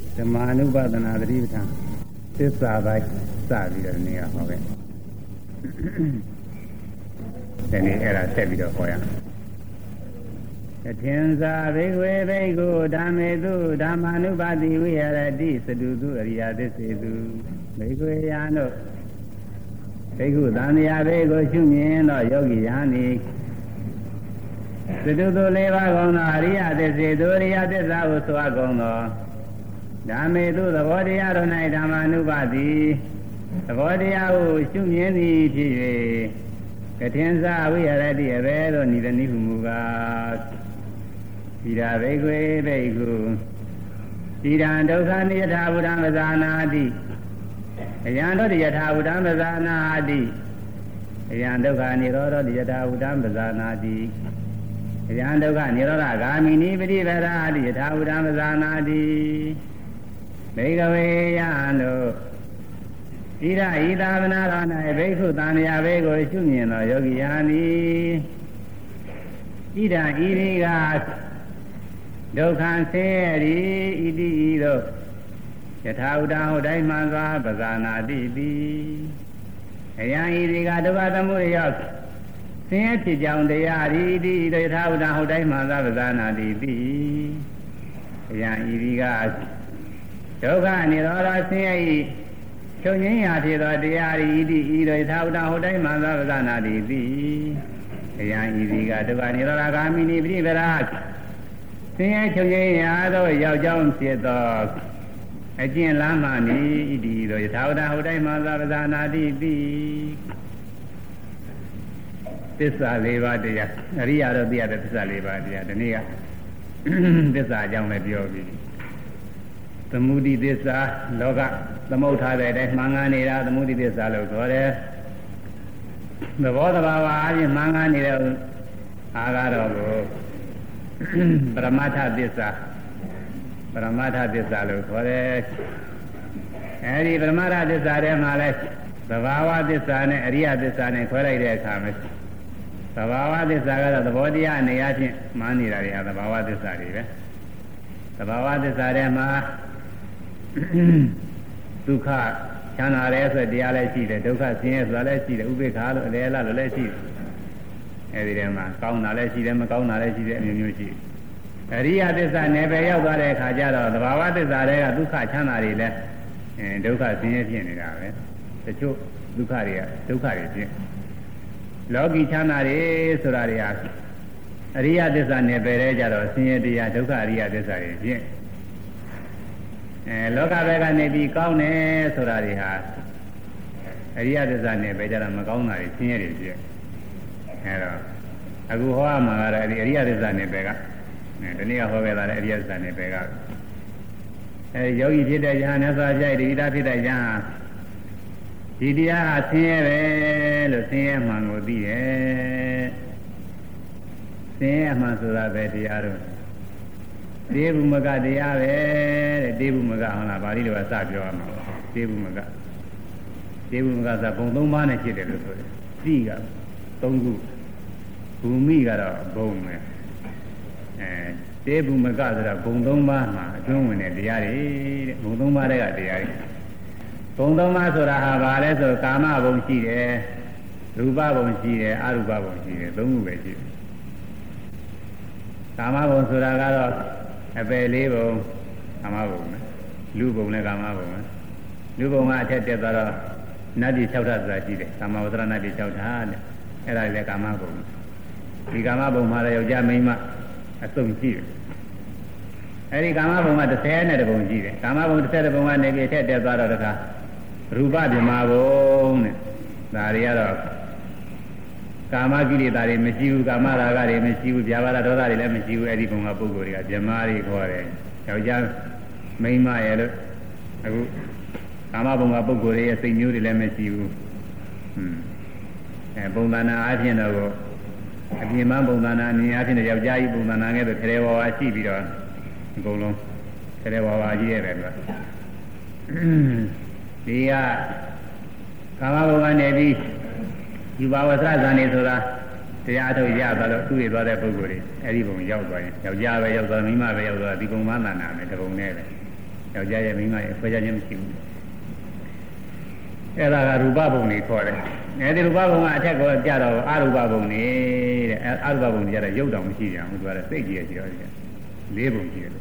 ဓမ္မာနုပါဒနာသတိပဋ္ဌာန်သစ္စာပိုင်းစပြီးတော့နေရာဟောခဲ့ဒီနေ့အဲ့ဒါဆက်ပြီးတော့ဟောရအောင်အထင်သာဘေကွေဘေကုဓမ္မေတုဓမ္မာနုပါတိဝိဟရတိသတုတုအရိယသစ္စေတုဘေကွေယံတို့ဘေကုသံဃာဘေကိုရှုမြင်သောယောဂီယဟန်ဤသတုတု၄ပါးကုန်သောအရိယသစ္စေတုအရိယသစ္စာကိုဆိုအပ်ကုန်သောဓမ္မေတုသဘောတရားတို့၌ဓမ္မာနုပါတိသဘောတရားကိုရှုမြင်သည်ဖြစ်၍ကထင်စာဝိဟရတိအဘဲသို့နိဒနိဟုမူကားသီရာဘေကွေဘေကုသီရံဒုက္ခနိယထာဘုဒ္ဓံပဇာနာတိအယံတို့ယထာဘုဒ္ဓံပဇာနာတိအယံဒုက္ခនិရောဓယထာဘုဒ္ဓံပဇာနာတိအယံဒုက္ခនិရောဓဂာမိနိပฏิပဒါတိယထာဘုဒ္ဓံပဇာနာတိဘေကဝေယံတို့ဣဒဣသာဝနာတော်၌ဘိက္ခုသံဃာဘေကိုရှုမြင်သောယောဂီယာနိဣဒဣရိကဒုက္ခဆင်းရဲဤဣတိဤတို့ယထာဥဒ္ဒဟောတိုင်းမှန်စွာပဇာနာတိတိအယံဣရိကဒုက္ခသမုဒယဆင်းရဲဖြစ်ကြောင်းတရားဤဣတိဤတို့ယထာဥဒ္ဒဟောတိုင်းမှန်စွာပဇာနာတိတိအယံဣရိကဒုက္ခនិရောဓဆင်းရဲဤချုပ်ငြိမ်းရာဖြစ်သောတရားဤဣတိဤတို့ယထာဥဒ္ဒဟောတိုင်းမှန်စွာပဇာနာတိတိအယံဣရိကဒုက္ခនិရောဓဂာမိနိပရိပရာဆင်းရဲချုပ်ငြိမ်းရာသောရောက်ကြောင်းဖြစ်သောအကျင့်လမ်းမှနိဣတိတို့ယထာဝတ္တဟောတိုင်းမှသာပဇာနာတိပိသစ္စာ၄ပါးတရားအရိယာတို့သိရတဲ့သစ္စာ၄ပါးတရားဒီနေ့ကသစ္စာအကြောင်းလည်းပြောပြီးသမုဒိသစ္စာလောကသမုဋ္ဌာတဲ့အတိုင်းမှန်ကန်နေတာသမုဒိသစ္စာလို့ခေါ်တယ်သဘောတဘာဝအချင်းမှန်ကန်နေတဲ့အာဃာတော်ကိုပရမတ္ထသစ္စာပရမတ္ထသစ္စာလို့ခေါ်တယ်အဲဒီပရမတ္ထသစ္စာထဲမှာလဲသဘာဝသစ္စာနဲ့အရိယသစ္စာနဲ့ခွဲလိုက်တဲ့အခါမှာသဘာဝသစ္စာကတော့သဘောတရားအနေအချင်းမှန်းနေတာတွေဟာသဘာဝသစ္စာတွေပဲသဘာဝသစ္စာထဲမှာဒုက္ခချမ်းသာတယ်ဆိုတရားလည်းရှိတယ်ဒုက္ခဆင်းရဲဆိုတာလည်းရှိတယ်ဥပေက္ခလို့အလေလားလို့လည်းရှိတယ်အဲဒီထဲမှာကောင်းတာလည်းရှိတယ်မကောင်းတာလည်းရှိတယ်အမျိုးမျိုးရှိတယ်အရိယသစ္စာနယ်ပယ်ရောက်သွားတဲ့အခါကျတော့သဘာဝသစ္စာတွေကဒုက္ခချမ်းသာတွေလည်းဒုက္ခဆင်းရဲဖြစ်နေတာပဲတချို့ဒုက္ခတွေကဒုက္ခတွေဖြစ်လောကီချမ်းသာတွေဆိုတာတွေဟာအရိယသစ္စာနယ်ပယ်တဲ့ကြတော့ဆင်းရဲတရားဒုက္ခအရိယသစ္စာတွေဖြစ်လောကဘက်ကနေပြီးကောင်းတယ်ဆိုတာတွေဟာအရိယသစ္စာနယ်ပယ်ကြတော့မကောင်းတာတွေဆင်းရဲတွေဖြစ်အဲတော့အခုဟောရမှာကတော့ဒီအရိယသစ္စာနယ်ပယ်ကဒီနေ့ကဟောခဲ့တာလည်းအရိယသစ္စာနယ်ပယ်ကယောဂီဖြစ်တဲ့ယဟန်နဲ့ဆိုကြိုက်ဒီတာဖြစ်တဲ့ယဟန်ဒီတရားဟာဆင်းရဲပဲလို့ဆင်းရဲမှန်ကိုသိတယ်ဆင်းရဲမှန်ဆိုတာပဲတရားတော့တေဘုမကတရားပဲတဲ့တေဘုမကဟုတ်လားပါဠိလိုကစပြောရမှာတေဘုမကဆိုဘုံ၃ပါးနဲ့ဖြစ်တယ်လို့ဆိုတယ်သိက၃ခုဘူမိကတော့ဘုံပဲတေဘုမကဆိုတာဘုံ၃ပါးမှာအတွင်းဝင်တဲ့တရားတွေတဲ့ဘုံ၃ပါးတွေကတရားတွေဘုံ၃ပါးဆိုတာဟာဘာလဲဆိုကာမဘုံရှိတယ်ရူပဘုံရှိတယ်အရူပဘုံရှိတယ်၃ခုပဲရှိတယ်ကာမဘုံဆိုတာကတော့အပယ်၄ဘုံကာမဘုံပဲလူဘုံလည်းကာမဘုံပဲလူဘုံကအထက်တက်သွားတော့နတ်ပြည်၆ဓာတ်ဆိုတာရှိတယ်ကာမဝဇ္ဇရနတ်ပြည်၆ဓာတ်တဲ့အဲ့ဒါလည်းကာမဘုံဒီကာမဘုံမှာလည်းယောက်ျားမိန်းမအစုံရှိတယ်အဲဒီကာမဘုံက30နဲ့တဘုံရှိတယ်ကာမဘုံ30တဘုံကနေပြီးထက်တက်သွားတော့တခါရူပဗြဟ္မာဘုံတဲ့ဒါတွေကတော့ကာမကိလေသာတွေမရှိဘူးကာမရာဂတွေမရှိဘူးဗျာပါဒဒေါသတွေလည်းမရှိဘူးအဲဒီဘုံကပုဂ္ဂိုလ်တွေကဗြဟ္မာတွေခေါ်တယ်ယောက်ျားမိန်းမရဲ့လို့အခုကာမဘုံကပုဂ္ဂိုလ်တွေရဲ့စိတ်မျိုးတွေလည်းမရှိဘူးပုံသဏ္ဍာန်အားဖြင့်တော့အပြင်မှာပုံသဏ္ဍာန်အမြင်အားဖြင့်ယောက်ျားကြီးပုံသဏ္ဍာန်ကဲဆိုထဲဝါရှိပြီးတော့အကုန်လုံးထဲဝါကြီးရတယ်ကွာဒီကကာမဘုံကနေပြီးယူပါဝဆရာဇာနေဆိုတာတရားထုတ်ရသွားလို့သူ့ရသွားတဲ့ပုဂ္ဂိုလ်တွေအဲဒီဘုံရောက်သွားရင်ယောက်ျားပဲရောက်သွားမိန်းမပဲရောက်သွားဒီပုံမှန်သဏ္ဍာန်နဲ့တပုံနဲ့ပဲယောက်ျားရဲ့မိန်းမရဲ့ခွဲခြားခြင်းမရှိဘူးအဲ့ဒါကရူပဘုံတွေခေါ်တယ်အဲဒီရူပဘုံကအထက်ကကြတော့အရူပဘုံတဲ့အရူပဘုံတွေကြတော့ရုပ်တောင်မရှိကြဘူးသူကစိတ်ကြီးရရှိတော့၄ဘုံရှိတယ်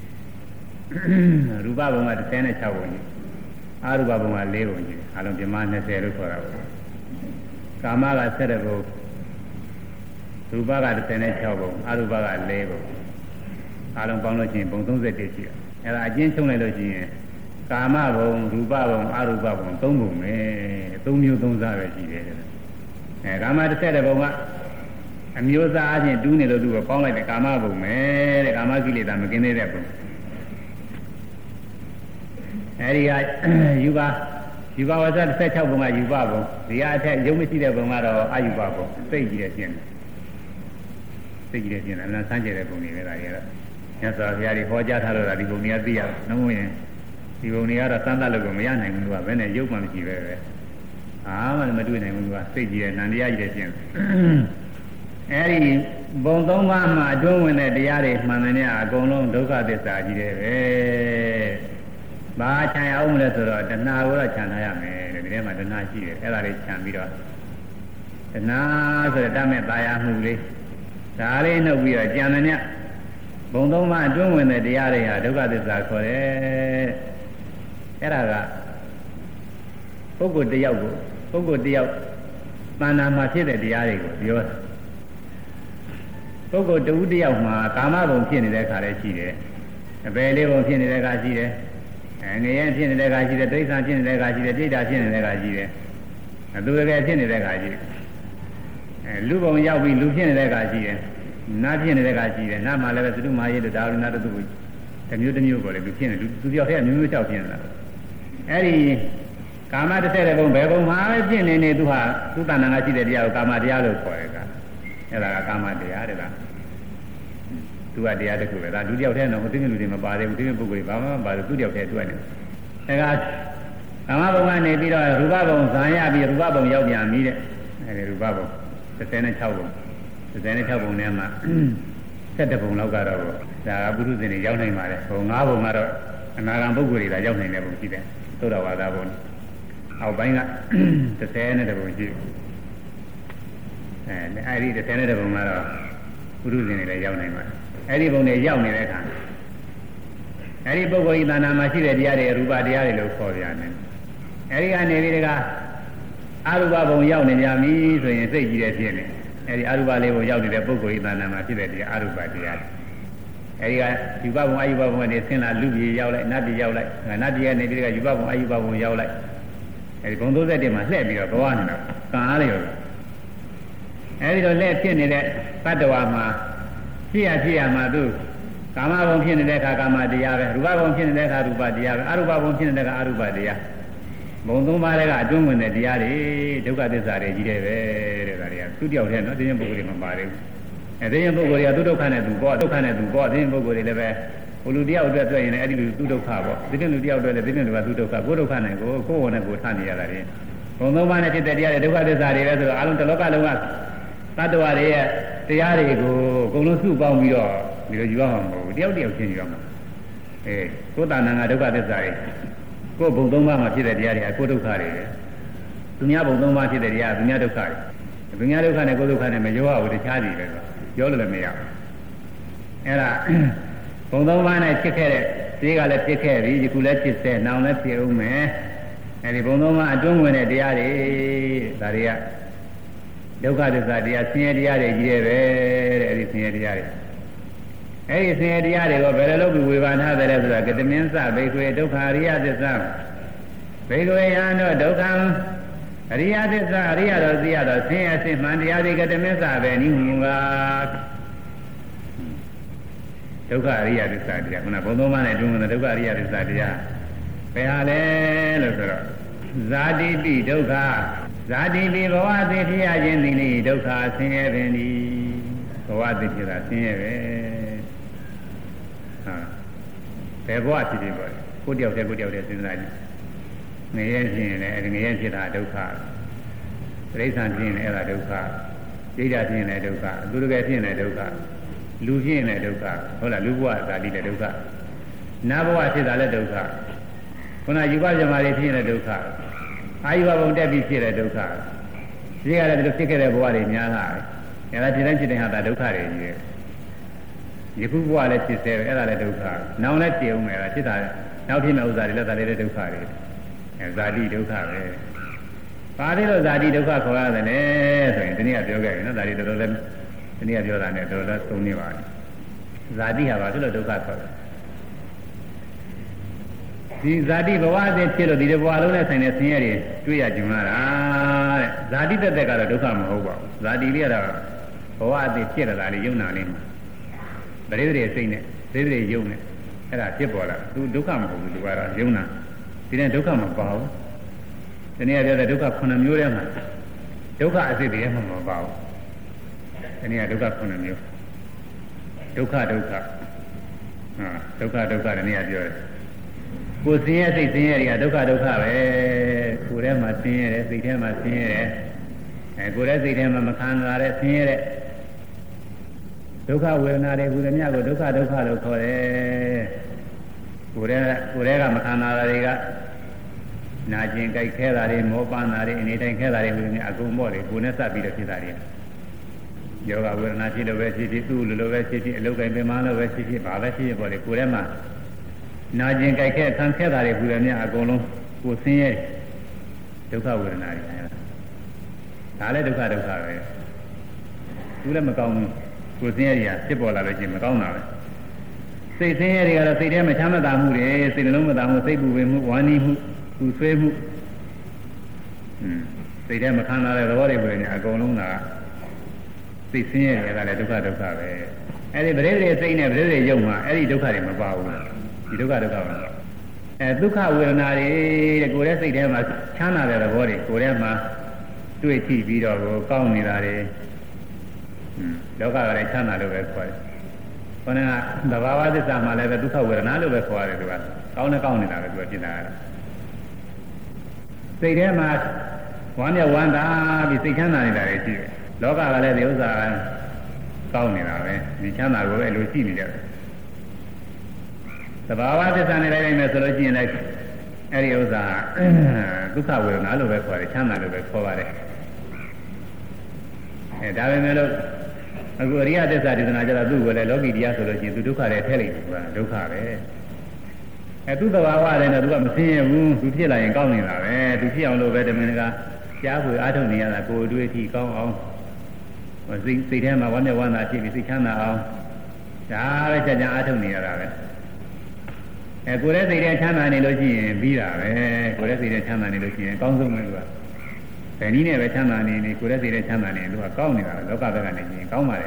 ရူပဘုံက36ဘုံကြီးအရူပဘုံက4ဘုံကြီးအလုံးပြမ20လို့ခေါ်တာပေါ့ကာမက7ဘုံရူပက36ဘုံအရူပက4ဘုံအလုံးပေါင်းလို့ရှိရင်ဘုံ31ရှိတယ်အဲ့ဒါအကျဉ်းချုပ်လိုက်လို့ရှိရင်ကာမဘုံရူပဘုံအရူပဘုံ3ဘုံပဲ3မျိုး3စားပဲရှိတယ်ကာမ30ဘုံကအမျိုးသားအချင်းတူးနေလို့သူကပေါင်းလိုက်တယ်ကာမဘုံပဲတဲ့ကာမကိလေသာမကင်းသေးတဲ့ဘုံအဲဒီကယူပါဝဇ္ဇ16ဘုံကယူပဘုံဒီကအထက်ရုပ်မရှိတဲ့ဘုံကတော့အယူပဘုံသိကြည့်ရခြင်းသိကြည့်ရခြင်းအလားဆန်းကျင်တဲ့ဘုံတွေပဲဒါတွေကတော့မြတ်စွာဘုရားကြီးဟောကြားထားလို့ဒါဒီဘုံတွေကသိရနှုံးရင်ဒီဘုံတွေကတော့သံသတ်လို့ကိုမရနိုင်ဘူးကဘယ်နဲ့ရုပ်မှမရှိပဲအားမှမတွေ့နိုင်ဘူးကသိကြည့်ရနန္တရားကြီးတဲ့ခြင်းအဲဒီဘုံ3ပါးမှာအတွင်းဝင်တဲ့တရားတွေမှန်တယ်အကုန်လုံးဒုက္ခသစ္စာကြီးတယ်ပဲဘာခြံရအောင်မလဲဆိုတော့တဏှာကိုတော့ခြံထားရမယ်တဲ့ဒီထဲမှာတဏှာရှိတယ်အဲ့ဒါလေးခြံပြီးတော့တဏှာဆိုတဲ့တမဲ့ตายရမှုလေးဒါလေးနှုတ်ပြီးတော့ကြံတယ်ညဘုံ3ပါးအတွင်းဝင်တဲ့တရားတွေဟာဒုက္ခသစ္စာခေါ်တယ်အဲ့ဒါကပုဂ္ဂိုလ်တယောက်တဏှာမှာဖြစ်တဲ့တရားတွေကိုပြောတာပုဂ္ဂိုလ်တဦးတယောက်မှာကာမဘုံဖြစ်နေတဲ့ခါလည်းရှိတယ်အပေလေးဘုံဖြစ်နေတဲ့ခါရှိတယ်ငရဲဖြစ်နေတဲ့ခါရှိတယ်တိဋ္ဌာဖြစ်နေတဲ့ခါရှိတယ်တိဋ္ဌာဖြစ်နေတဲ့ခါရှိတယ်သူတကယ်ဖြစ်နေတဲ့ခါရှိတယ်လူဘုံရောက်ပြီးလူဖြစ်နေတဲ့ခါရှိတယ်နာဖြစ်နေတဲ့ခါရှိတယ်နာမှာလည်းပဲသုတ္တမယေတဒါရဏတတုတစ်မျိုးတစ်မျိုးပေါ်လေလူဖြစ်နေသူတယောက်တည်းမျိုးမျိုးလျှောက်ဖြစ်နေတာအဲ့ဒီကာမတစ်ဆက်တဲ့ဘုံဘယ်ဘုံမှာပဲဖြစ်နေသူဟာသူတဏ္ဍာငါရှိတဲ့တရားကိုကာမတရားလို့ခေါ်တယ်ကအဲ့ဒါကကာမတရားတဲ့လားသူကတရားတစ်ခုပဲဒါလူတယောက်တည်းတော့မသိတဲ့လူတွေမပါသေးဘူးဒီပုဂ္ဂိုလ်ဘာမှမပါဘူးသူတယောက်တည်းတွေ့နေတယ်ဒါကကာမဘုံကနေပြီးတော့ရူပဘုံဇာရပြီးရူပဘုံရောက်ပြန်ပြီတဲ့အဲဒီရူပဘုံ36ဘုံ36ဘုံထဲမှာ7ဘုံလောက်ကတော့ဒါကပုရုဇဉ်တွေရောက်နိုင်ပါတယ်ဘုံ9ဘုံကတော့အနာဂံပုဂ္ဂိုလ်တွေဒါရောက်နိုင်တဲ့ဘုံရှိတယ်သုဒ္ဓဝါဒဘုံအောက်ပိုင်းက30ဘုံရှိအဲဒီ30ဘုံကတော့ပုရုဇဉ်တွေလည်းရောက်နိုင်ပါတယ်အဲဒီဘုံတွေရောက်နေတဲ့အခါအဲဒီပုဂ္ဂိုလ်ဤတဏ္ဍာမှာရှိတဲ့တရားတွေရူပတရားတွေလို့ခေါ်ပြန်တယ်အဲဒီကနေပြီးကအရူပဘုံရောက်နေကြပြီဆိုရင်စိတ်ကြီးတဲ့ဖြစ်နေအဲဒီအရူပလေးဘုံရောက်နေတဲ့ပုဂ္ဂိုလ်ဤတဏ္ဍာမှာဖြစ်တဲ့တရားအရူပတရားအဲဒီကယူပဘုံအယူပဘုံကနေဆင်းလာလူကြီးရောက်လိုက်နတ်ကြီးရောက်လိုက်နတ်ကြီးကနေပြီးယူပဘုံအယူပဘုံရောက်လိုက်အဲဒီဘုံ37မှာလှည့်ပြီးတော့သွားနေတော့ကံအားလျော်အဲဒီတော့လက်ဖြစ်နေတဲ့တတ္တဝါမှာဖြစ်ရမှာသူကာမဘုံဖြစ်နေတဲ့အခါကာမတရားပဲရူပဘုံဖြစ်နေတဲ့အခါရူပတရားပဲအရူပဘုံဖြစ်နေတဲ့အခါအရူပတရားဘုံ3ပါးတွေကအတွင်းဝင်တဲ့တရားတွေဒုက္ခသစ္စာတွေကြီးတယ်ပဲတဲ့ဒါတွေကသူတယောက်တည်းနော်သိရင်ပုဂ္ဂိုလ်တွေမပါသေးဘူးသိရင်ပုဂ္ဂိုလ်တွေကသူဒုက္ခနဲ့သူပေါ့ဒုက္ခနဲ့သူပေါ့သိရင်ပုဂ္ဂိုလ်တွေလည်းပဲဟိုလူတယောက်အတွက်တွေ့ရင်လည်းအဲ့ဒီလူသူဒုက္ခပေါ့ဒီတဲ့လူတယောက်အတွက်လည်းဒီတဲ့လူကသူဒုက္ခကိုဒုက္ခနဲ့ကိုယ်နဲ့ကိုထားနေရတာတွေဘုံ3ပါးနဲ့ဖြစ်တဲ့တရားတွေဒုက္ခသစ္စာတွေပဲဆိုတော့အလုံးတစ်လောကလုံးကသတ္တဝါတွေရဲ့တရားတွေကိုအကုန်လုံးစုပေါင်းပြီးတော့ဒီလိုယူရမှာမဟုတ်ဘူးတယောက်ချင်းယူရမှာကိုယ်တဏ္ဍာငါဒုက္ခသစ္စာတွေကိုယ်ဘုံ3ပါးမှာဖြစ်တဲ့တရားတွေကကိုယ်ဒုက္ခတွေပဲသူများဘုံ3ပါးဖြစ်တဲ့တရားကသူများဒုက္ခတွေသူများဒုက္ခနဲ့ကိုယ်ဒုက္ခနဲ့မရောရဘူးတခြားစီပဲပြောလို့လည်းမရဘူးအဲ့ဒါဘုံ3ပါးနဲ့ဖြစ်ခဲ့တဲ့ဒီကလည်းဖြစ်ခဲ့ပြီဒီခုလည်းဖြစ်စေနောင်လည်းဖြစ်ဦးမယ်အဲ့ဒီဘုံ3ပါးအတွင်းဝင်တဲ့တရားတွေဒါတွေကဒုက္ခသစ္စာတရားဆင်းရဲတရားတွေကြီးတယ်ပဲတဲ့အဲ့ဒီဆင်းရဲတရားတွေအဲ့ဒီဆင်းရဲတရားတွေကိုဘယ်လိုလုပ်ပြီးဝေဘာနာတယ်လဲဆိုတာကတမင်းစဘိက္ခွေဒုက္ခအရိယသစ္စာဘိက္ခွေယံတော့ဒုက္ခအရိယသစ္စာအရိယတော်သိရတော့ဆင်းရဲစိတ်မှန်တရားတွေကတမင်းစပဲနိမူကဒုက္ခအရိယသစ္စာတရားခုနဘုံသုံးပါးနဲ့တွန်းတဲ့ဒုက္ခအရိယသစ္စာတရားဘယ်ဟာလဲလို့ဆိုတော့ဇာတိပိဒုက္ခဇာတိပိဘဝသိဖြစ်ရခြင်းသည်လေဒုက္ခဆင်းရဲပင်ဒီဘဝသိဖြစ်တာဆင်းရဲပဲဘယ်ဘဝဖြစ်ဖြစ်ပေါ့ကိုတယောက်တည်းစဉ်းစားကြည့်ငရဲဖြစ်ရင်လည်းအဲဒီငရဲဖြစ်တာဒုက္ခပြိဿံဖြစ်ရင်လည်းအဲ့ဒါဒုက္ခဒိဋ္ဌာဖြစ်ရင်လည်းဒုက္ခသူတကယ်ဖြစ်ရင်လည်းဒုက္ခလူဖြစ်ရင်လည်းဒုက္ခဟုတ်လားလူဘဝဇာတိလည်းဒုက္ခနာဘဝဖြစ်တာလည်းဒုက္ခခုနယူပဇမာတွေဖြစ်တဲ့ဒုက္ခအာယုဘဘုံတက်ပြီးဖြစ်တဲ့ဒုက္ခဒီကလည်းဒီလိုဖြစ်ခဲ့တဲ့ဘဝတွေများလာတယ်။ဒါလည်းဒီတိုင်းဖြစ်တဲ့ဟာဒါဒုက္ခတွေကြီး။ယခုဘဝလည်းဖြစ်သေးတယ်အဲ့ဒါလည်းဒုက္ခ။နောင်လည်းဖြစ်အောင်မယ်ဖြစ်တာနောက်ဖြစ်မဲ့ဥစ္စာတွေလည်းဒါလည်းဒုက္ခတွေ။ဇာတိဒုက္ခပဲ။ဘာလို့လို့ဇာတိဒုက္ခခေါ်ရတယ်လဲဆိုရင်ဒီနေ့ကပြောခဲ့ပြီနော်။ဇာတိတော်တော်လည်းဒီနေ့ကပြောတာနဲ့တော်တော်သုံးနေပါပြီ။ဇာတိဟာဘာလို့ဒုက္ခခေါ်လဲ။ဒီဇာတိဘဝအဖြစ်ဖြစ်လို့ဒီဘဝလုံးနဲ့ဆိုင်တဲ့ဆင်းရဲတွေတွေ့ရကြုံရတာတဲ့ဇာတိတက်တက်ကတော့ဒုက္ခမဟုတ်ပါဘူးဇာတိလေးကတော့ဘဝအဖြစ်ဖြစ်လာတာလေးယုံနာလေးမှာပရိသေစိတ်နဲ့ပရိသေယုံနဲ့အဲ့ဒါဖြစ်ပေါ်လာသူဒုက္ခမဟုတ်ဘူးသူကတော့ယုံနာဒီတဲ့ဒုက္ခမပါဘူးဒီနေ့ပြောတဲ့ဒုက္ခ9မျိုးထဲမှာဒုက္ခအစစ်တွေမှမပါဘူးဒီနေ့ကဒုက္ခ9မျိုးဒုက္ခဟာဒုက္ခဒီနေ့ကပြောတယ်ကိုယ်ဆင်းရဲစိတ်ဆင်းရဲတွေကဒုက္ခပဲကိုယ်ထဲမှာဆင်းရဲတယ်စိတ်ထဲမှာဆင်းရဲတယ်ကိုယ်ရဲ့စိတ်ထဲမှာမခံစားရတဲ့ဆင်းရဲတဲ့ဒုက္ခဝေဒနာတွေဟူသည်များကိုဒုက္ခလို့ခေါ်တယ်ကိုယ်ကမခံစားရတွေကနာကျင်ကြိုက်ခဲတာတွေမောပန်းတာတွေအနေတိုင်းခဲတာတွေဟူသည်များအကုန်မော့တယ်ကိုယ်နဲ့စပ်ပြီးတော့ဖြစ်တာတွေယောဂဝေဒနာဖြစ်လို့ပဲဖြစ်သူ့လိုပဲဖြစ်အလုတ်ကိုင်ပင်မလို့ပဲဖြစ်ဘာပဲဖြစ်ပေါ်တယ်ကိုယ်ထဲမှာနာကျင်ကြိုက်ခဲခံခဲတာတွေဟူတယ်များအကုန်လုံးကိုဆင်းရဲဒုက္ခဝေဒနာတွေဒါလည်းဒုက္ခပဲသူလည်းမကောင်းဘူးကိုဆင်းရဲတွေကဖြစ်ပေါ်လာလို့ရှိရင်မကောင်းတာပဲစိတ်ဆင်းရဲတွေကတော့စိတ်ထဲမှာချမ်းသာမှုတွေစိတ်နှလုံးမသာမှုစိတ်ပူပင်မှုဝမ်းနည်းမှုပူဆွေးမှုစိတ်ထဲမှာခံစားတဲ့သဘောတွေပဲအကုန်လုံးကစိတ်ဆင်းရဲတွေကလည်းဒုက္ခပဲအဲ့ဒီပရိသေစိတ်နဲ့ပရိသေယုံမှာအဲ့ဒီဒုက္ခတွေမပါဘူးဒီဒုက္ခပါဒုက္ခဝေဒနာတွေတဲ့ကိုယ်ရဲ့စိတ်ထဲမှာချမ်းသာတဲ့သဘောတွေကိုယ်ထဲမှာတွေ့ကြည့်ပြီးတော့ကောင်းနေတာတွေလောကကလည်းချမ်းသာလို့ပဲခေါ်တယ်။ခေါင်းကသဘာဝသစ္စာမှာလည်းပဲဒုက္ခဝေဒနာလို့ပဲခေါ်ရတယ်သူကကောင်းနေတာပဲသူကဖြစ်တာ။စိတ်ထဲမှာဝမ်းမြောက်ဝမ်းသာပြီးစိတ်ချမ်းသာနေတာတွေရှိတယ်။လောကကလည်းဒီဥစ္စာကောင်းနေတာပဲဒီချမ်းသာကိုလည်းလိုရှိနေကြတယ်။သဘာဝသစ္စာနဲ့တိုင်းမယ်ဆိုလို့ရှိရင်လည်းအဲ့ဒီဥစ္စာဒုက္ခဝေဒနာလို့ပဲခေါ်တယ်ချမ်းသာလို့ပဲခေါ်ပါတယ်ဒါပေမဲ့လို့အခုအရိယသစ္စာဒေသနာကြတော့သူ့ကိုလည်းလောကီတရားဆိုလို့ရှိရင်သူဒုက္ခတွေထည့်လိုက်တယ်ဆိုတာဒုက္ခပဲသူ့သဘာဝလည်းတော့သူကမဆင်းရဲဘူးသူဖြစ်လာရင်ကောင်းနေတာပဲသူဖြစ်အောင်လို့ပဲဓမ္မကကြားဖွေအားထုတ်နေရတာကိုယ်တွေ့ထိကောင်းအောင်စိတ်ထဲမှာဝမ်းမြောက်ဝမ်းသာဖြစ်ပြီးစိတ်ချမ်းသာအောင်ဒါပဲကြကြအားထုတ်နေရတာပဲကိုယ်ရဲ့စိတ်ထဲချမ်းသာနေလို့ရှိရင်ပြီးတာပဲကိုယ်ရဲ့စိတ်ထဲချမ်းသာနေလို့ရှိရင်အကောင်းဆုံးပဲသူကဘယ်နည်းနဲ့ပဲချမ်းသာနေကိုယ်ရဲ့စိတ်ထဲချမ်းသာနေသူကကောင်းနေတာလောကဘက်ကနေရင်ကောင်းပါလေ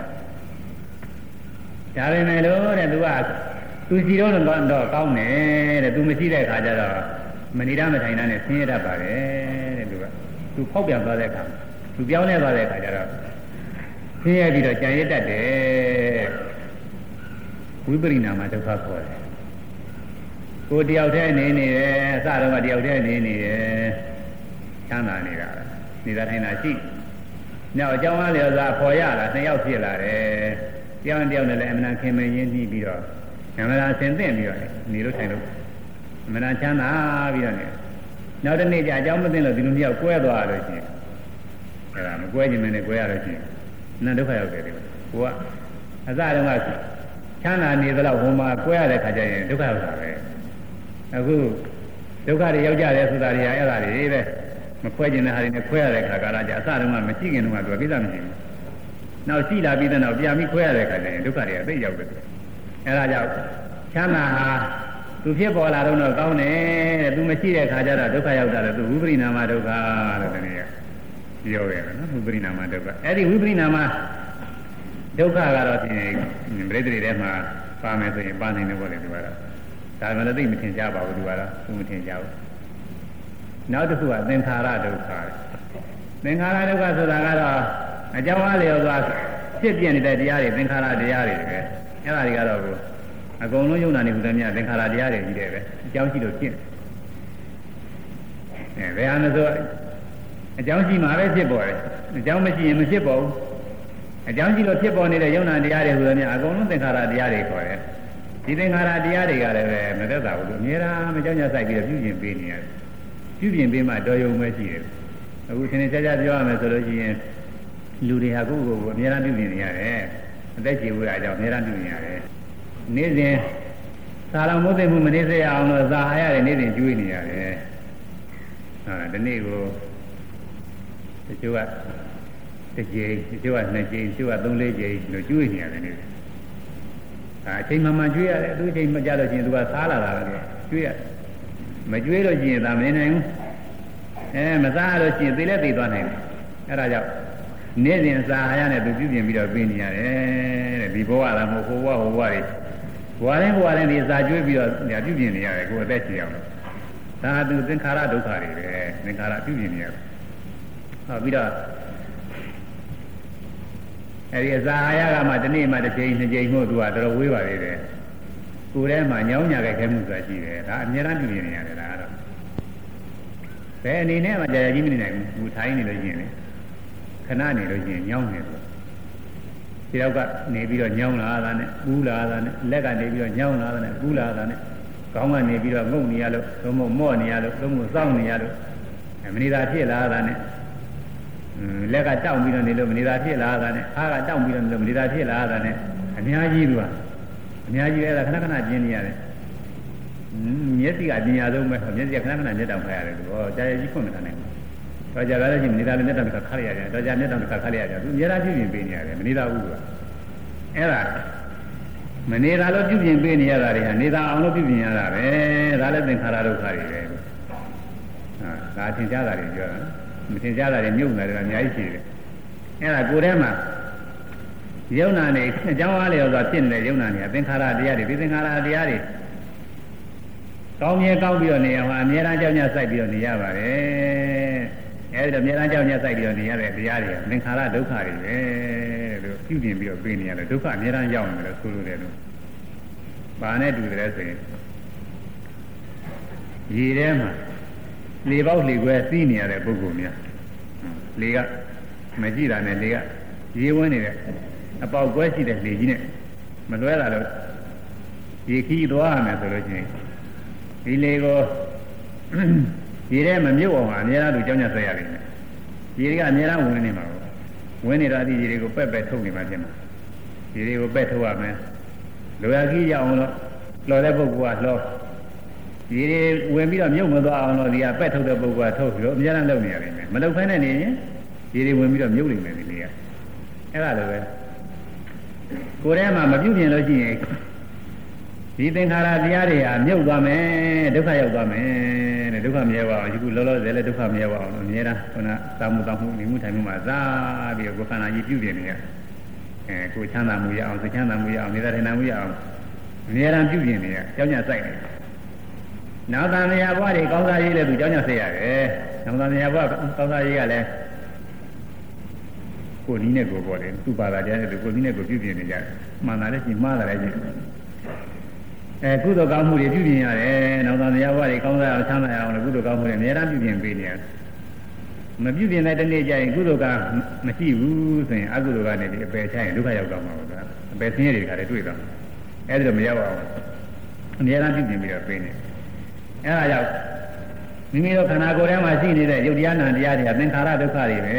ဒါပေမဲ့လို့တဲ့သူကသူရှိတော့ကောင်းတယ်တဲ့သူမရှိတဲ့အခါကျတော့မဏိဒမထိုင်တာနဲ့ဆင်းရဲတတ်ပါတယ်တဲ့သူဖောက်ပြန်သွားတဲ့အခါသူပြောင်းလဲသွားတဲ့အခါကျတော့ဆင်းရဲပြီးတော့ကြံရစ်တတ်တယ်ဝိပရိနာမဒုက္ခခေါ်တယ်ကိုယ်တယောက်တည်းနေတယ်အစတော့ကတယောက်တည်းနေတယ်ချမ်းသာနေတာနေတာထိုင်တာရှိနောက်အကြောင်းအားလျော်စွာပေါ်ရလာ2ယောက်ဖြစ်လာတယ်တယောက်နဲ့လည်းအမှန်ခင်မင်းရင်းပြီးတော့အမှန်ဆင်သင့်ပြီးတော့နေလို့ထိုင်လို့အမှန်ချမ်းသာပြီးတော့နေနောက်တစ်နေ့ကျအကြောင်းမသိလို့ဒီလိုမျိုးကွဲသွားလို့ရှိရင်အဲ့ဒါမကွဲခြင်းနဲ့ကွဲရလို့ရှိရင်နတ်ဒုက္ခရောက်တယ်ဒီကိုကအစတုန်းကချမ်းသာနေသလောက်ဟိုမှာကွဲရတဲ့ခါကျရင်ဒုက္ခရောက်တာပဲအခုဒုက္ခတွေရောက်ကြတယ်ဆိုတာတွေကအဲ့ဒါတွေပဲမခွဲကျင်တဲ့ဟာတွေနဲ့ခွဲရတဲ့ခါကာလကြအစတုန်းကမရှိခင်တုန်းကသူကကိစ္စမရှိဘူး။နောက်ရှိလာပြီးတဲ့နောက်ပြန်ပြီးခွဲရတဲ့ခါကျရင်ဒုက္ခတွေအသိရောက်တယ်။အဲ့ဒါကြောင့်ချမ်းသာဟာသူဖြစ်ပေါ်လာတော့ကောင်းတယ်တဲ့သူမရှိတဲ့ခါကျတော့ဒုက္ခရောက်တာလေသူဝိပရိနာမဒုက္ခတဲ့တနည်းပြောရတယ်နော်ဝိပရိနာမဒုက္ခအဲ့ဒီဝိပရိနာမဒုက္ခကတော့ဒီပြိတ္တိထဲမှာပါမယ်ဆိုရင်ပါနိုင်တယ်ပေါ့လေဒီကတော့ဒါမှလည်းသိမထင်ကြပါဘူးသူကတော့သူမထင်ကြဘူးနောက်တစ်ခုကသင်္ခါရဒုက္ခသင်္ခါရဒုက္ခဆိုတာကတော့အကြောင်းအားလျော်စွာဖြစ်ပြနေတဲ့တရားတွေသင်္ခါရတရားတွေပဲအဲ့ဒါတွေကတော့အကုန်လုံးယုံနာနေခုတည်းများသင်္ခါရတရားတွေကြီးတယ်ပဲအကြောင်းရှိလို့ဖြစ်ဘယ်ဟာမဆိုအကြောင်းရှိမှပဲဖြစ်ပေါ်တယ်အကြောင်းမရှိရင်မဖြစ်ပေါ်ဘူးအကြောင်းရှိလို့ဖြစ်ပေါ်နေတဲ့ယုံနာတရားတွေဟူသည်များအကုန်လုံးသင်္ခါရတရားတွေခေါ်တယ်ဒီသင်္ခါရတရားတွေကလည်းပဲမသက်သာဘူးလို့အများအားမကြောက်ကြဆိုင်ပြီးတော့ပြုပြင်ပေးနေရတယ်ပြုပြင်ပေးမှတော်ရုံပဲရှိတယ်အခုသင်္ချာချာပြောရမယ်ဆိုလို့ရှိရင်လူတွေဟာကိုယ့်ကိုယ်ကိုအများအားပြုပြင်နေရတယ်အသက်ကြီးဝေးအကြောင်းအများအားပြုပြင်ရတယ်နေ့စဉ်သာလောင်မိုးသိမှုမနေစေရအောင်လို့သာဟာရတယ်နေ့စဉ်ကျွေးနေရတယ်ဒီနေ့ကိုတချို့ကတစ်ကြိမ်တချို့ကနှစ်ကြိမ်တချို့ကသုံးလေးကြိမ်လို့ကျွေးနေရတယ်နေ့အချိန်မှကျွေးရတယ်သူအချိန်မကြလို့ရှိရင်သူကစားလာတာပဲကျွေးရမကျွေးလို့ရှိရင်သာမနေနိုင်ဘူးမစားလို့ရှိရင်သေလည်းသေသွားနိုင်တယ်အဲဒါကြောင့်နေ့စဉ်စားဟာရနဲ့သူပြုပြင်ပြီးတော့ပေးနေရတယ်တဲ့ဒီဘဝလားမဟုတ်ဟိုဘဝတွေဘဝတိုင်းဒီစာကျွေးပြီးတော့ပြုပြင်နေရတယ်ကိုယ်အသက်ရှင်အောင်ဒါသူသင်္ခါရဒုက္ခတွေပဲသင်္ခါရပြုပြင်နေရတယ်ဟောပြီးတော့အဲဒီအစာအာဟာရကမှဒီနေ့မှတစ်ချိန်နှစ်ချိန်မို့သူကတော်တော်ဝေးပါသေးတယ်ကိုယ်ထဲမှာညောင်းညာခဲ့မှုဆိုတာရှိတယ်ဒါအများအားပြုပြင်နေရတယ်ဒါကတော့ဘယ်အနေနဲ့မှကြာကြာကြီးမနေနိုင်ဘူးထိုင်းနေလို့ရှိရင်လေခဏနေလို့ရှိရင်ညောင်းနေတယ်ဒီတော့ကနေပြီးတော့ညောင်းလာတာနဲ့ပူးလာတာနဲ့လက်ကနေပြီးတော့ညောင်းလာတာနဲ့ပူးလာတာနဲ့ခေါင်းကနေပြီးတော့ငုံနေရလို့သုံးမို့မော့နေရလို့သုံးမို့စောင့်နေရလို့မနေတာဖြစ်လာတာနဲ့လက်ကတောက်ပြီးတော့နေလို့မနေတာဖြစ်လာတာနဲ့အားကတောက်ပြီးတော့နေလို့မနေတာဖြစ်လာတာနဲ့အများကြီးသူကအများကြီးအဲ့ဒါခဏခဏကျင်းနေရတယ်မျက်စိကပညာဆုံးပဲမျက်စိကခဏခဏမျက်တောင်ဖတ်ရတယ်သူဟောကြာကြာကြီးဖွင့်မထားနိုင်ဘူးတော့ကြာလည်းချင်းမနေတာလည်းမျက်တောင်တစ်ခါခါရရတယ်တော့ကြာမျက်တောင်တစ်ခါခါရရတယ်သူအများအားပြုပြင်ပေးနေရတယ်မနေတာဘူးကအဲ့ဒါမနေတာလို့ပြုပြင်ပေးနေရတာတွေဟာနေတာအောင်လို့ပြုပြင်ရတာပဲဒါလည်းသင်္ခါရဒုက္ခတွေပဲဒါသင်ကြားတာတွေပြောတာမသင်ကြားတာတွေမြုပ်နေတယ်အများကြီးရှိတယ်အဲ့ဒါကိုယ်ထဲမှာယုံနာနေအကြောင်းအားလျော်စွာဖြစ်နေတဲ့ယုံနာနေသင်္ခါရတရားတွေဒီသင်္ခါရတရားတွေကောင်းမြဲကောင်းပြီးတော့နေရမှာအများအားကြောင့်ညစိုက်ပြီးတော့နေရပါတယ်အဲဒီတော့အများအားကြောင့်ညစိုက်ပြီးတော့နေရတဲ့တရားတွေသင်္ခါရဒုက္ခတွေပဲလို့ပြုပြင်ပြီးတော့ပြေးနေရတယ်ဒုက္ခအများအားရောက်နေတယ်ဆိုလို့တယ်လို့ဘာနဲ့တူတယ်ဆိုရင်ရေထဲမှာလေပေါက်လေခွဲစီးနေရတဲ့ပုဂ္ဂိုလ်များလေကမကြည့်တာနဲ့လေကရေဝန်းနေတဲ့အပေါက်ကွဲရှိတဲ့လေကြီးနဲ့မလွဲလာလို့ရေခီးသွားရမယ်ဆိုလို့ချင်းဒီလေကိုရေထဲမမြုပ်အောင်အများအားလို့ကြောင်းကြဆက်ရတယ်ရေတွေကအများအားဝင်နေမှာပေါ့ဝင်နေတော့ဒီရေတွေကိုပက်ပက်ထုတ်နေမှဖြစ်မှာရေတွေကိုပက်ထုတ်ရမယ်လိုရာကြီးရအောင်လို့လော်တဲ့ပုဂ္ဂိုလ်ကလော်ဒီတွေဝင်ပြီးတော့မြုပ်မသွားအောင်လို့ဒီကပက်ထုတ်တဲ့ပုဂ္ဂိုလ်ကထုတ်ပြီးတော့အများအားလုပ်နေရတယ်မလုပ်ဖဲနဲ့နေရင်ဒီတွေဝင်ပြီးတော့မြုပ်နေမယ်ဒီလေကအဲ့ဒါလိုပဲကိုယ်ထဲမှာမပြုပြင်လို့ရှိရင်ဒီသင်္ခါရတရားတွေဟာမြုပ်သွားမယ်ဒုက္ခရောက်သွားမယ်တဲ့ဒုက္ခမရောက်အောင်အခုလောလောဆယ်လည်းဒုက္ခမရောက်အောင်အများအားခုနသာမှုတောင်းမှုနေမှုထိုင်မှုမှာသာပြီးတော့ကိုယ်ခန္ဓာကြီးပြုပြင်နေရကိုယ်ချမ်းသာမှုရအောင်စိတ်ချမ်းသာမှုရအောင်နေတာထိုင်မှုရအောင်အများအားပြုပြင်နေရကြောင်းညစိုက်နေနောက်သံဃာဘဝတွေကောင်းစားရေးလည်းသူကြောင်းညဆက်ရတယ်နောက်သံဃာဘဝကောင်းစားရေးကလည်းကိုယ်နည်းနဲ့ကိုယ်ပေါ်တယ်သူ့ဘာသာတရားနဲ့ကိုယ်နည်းနဲ့ကိုယ်ပြုပြင်နေကြတယ်မှန်တာလည်းရှိမှားတာလည်းရှိကုသိုလ်ကောင်းမှုတွေပြုပြင်ရတယ်နောက်သံဃာဘဝတွေကောင်းစားအောင်ချမ်းသာအောင်လည်းကုသိုလ်ကောင်းမှုတွေအများအားပြုပြင်ပေးနေရတယ်မပြုပြင်တဲ့တနေ့ကျရင်ကုသိုလ်ကမရှိဘူးဆိုရင်အကုသိုလ်ကနေဒီအပယ်ချရင်ဒုက္ခရောက်တော့မှာပေါ့အပယ်ဆင်းရဲတွေကလည်းတွေ့တော့အဲ့ဒါတော့မရောက်အောင်အများအားပြုပြင်ပြီးတော့ပေးနေအဲ့ဒါကြောင့်မိမိတို့ခန္ဓာကိုယ်ထဲမှာရှိနေတဲ့ယုတ်တရားနာတရားတွေကသင်္ခါရဒုက္ခတွေပဲ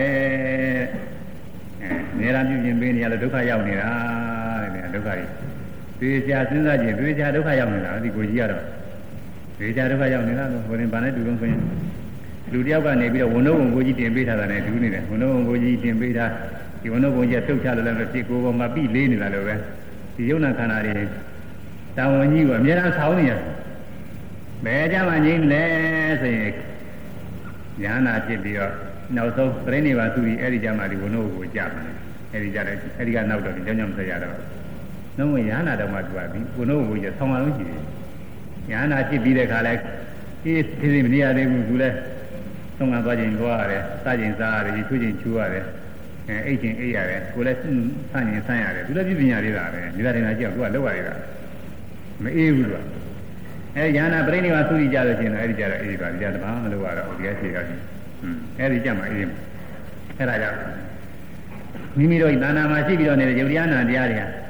နေရာပြုပြင်ပေးနေရလို့ဒုက္ခရောက်နေတာတဲ့ဒုက္ခတွေသေချာစဉ်းစားကြည့်သေချာဒုက္ခရောက်နေတာဒီကိုကြီးကတော့သေချာဒုက္ခရောက်နေတာလို့ဟိုရင်ဗာနဲ့တူလုံးဆိုရင်လူတယောက်ကနေပြီးတော့ဝန်တော့ဝန်ကိုကြီးတင်ပေးထားတာနဲ့တူနေတယ်ဝန်တော့ဝန်ကိုကြီးတင်ပေးထားဒီဝန်တော့ဝန်ကြီးထုတ်ချလို့လည်းဖြစ်ကိုယ်ပေါ်မှာပြီးလေးနေတာလို့ပဲဒီယုံနာခန္ဓာတွေတာဝန်ကြီးကအများအားဆောင်းနေရတယ်ဘယ်ကြမှာငြိမ့်လဲဆိုရင်ဉာဏ်နာဖြစ်ပြီးတော့နောက်ဆုံးပြိဋိဘာသူကြီးအဲ့ဒီကြမှာဒီဘုံတို့ကိုကြားတယ်အဲ့ဒီကြတယ်အဲ့ဒီကနောက်တော့ကြောင်းကြောင်းမဆက်ရတော့နှုံးဝင်ဉာဏ်နာတော့မှသူကဒီဘုံတို့ကိုကျဆောင်းအောင်ရှိတယ်ဉာဏ်နာဖြစ်ပြီးတဲ့ခါလဲဒီသိမနေရသေးဘူးသူလဲသုံးကသွားခြင်းသွားရတယ်စားခြင်းစားရတယ်ချွေးခြင်းချူရတယ်အိတ်ခြင်းအိတ်ရတယ်ကိုလည်းဆန့်ခြင်းဆန့်ရတယ်သူလည်းပြပညာလေးတာပဲဒီတိုင်းကကြောက်သူကလောက်ရတာမအေးဘူးသူကဉာဏ်နာပြိဋိဘာသူကြီးကြလို့ရှိရင်အဲ့ဒီကြတော့အေးပါဒီကြတပါမလို့ရတော့ဒီကရှိရတယ်အဲ့ဒီကြမှာအေးအဲ့ဒါကြောင့်မိမိတို့ဤသာနာမှာရှိပြီးတော့နေတဲ့ယုတ်တရားနာတရားတွေက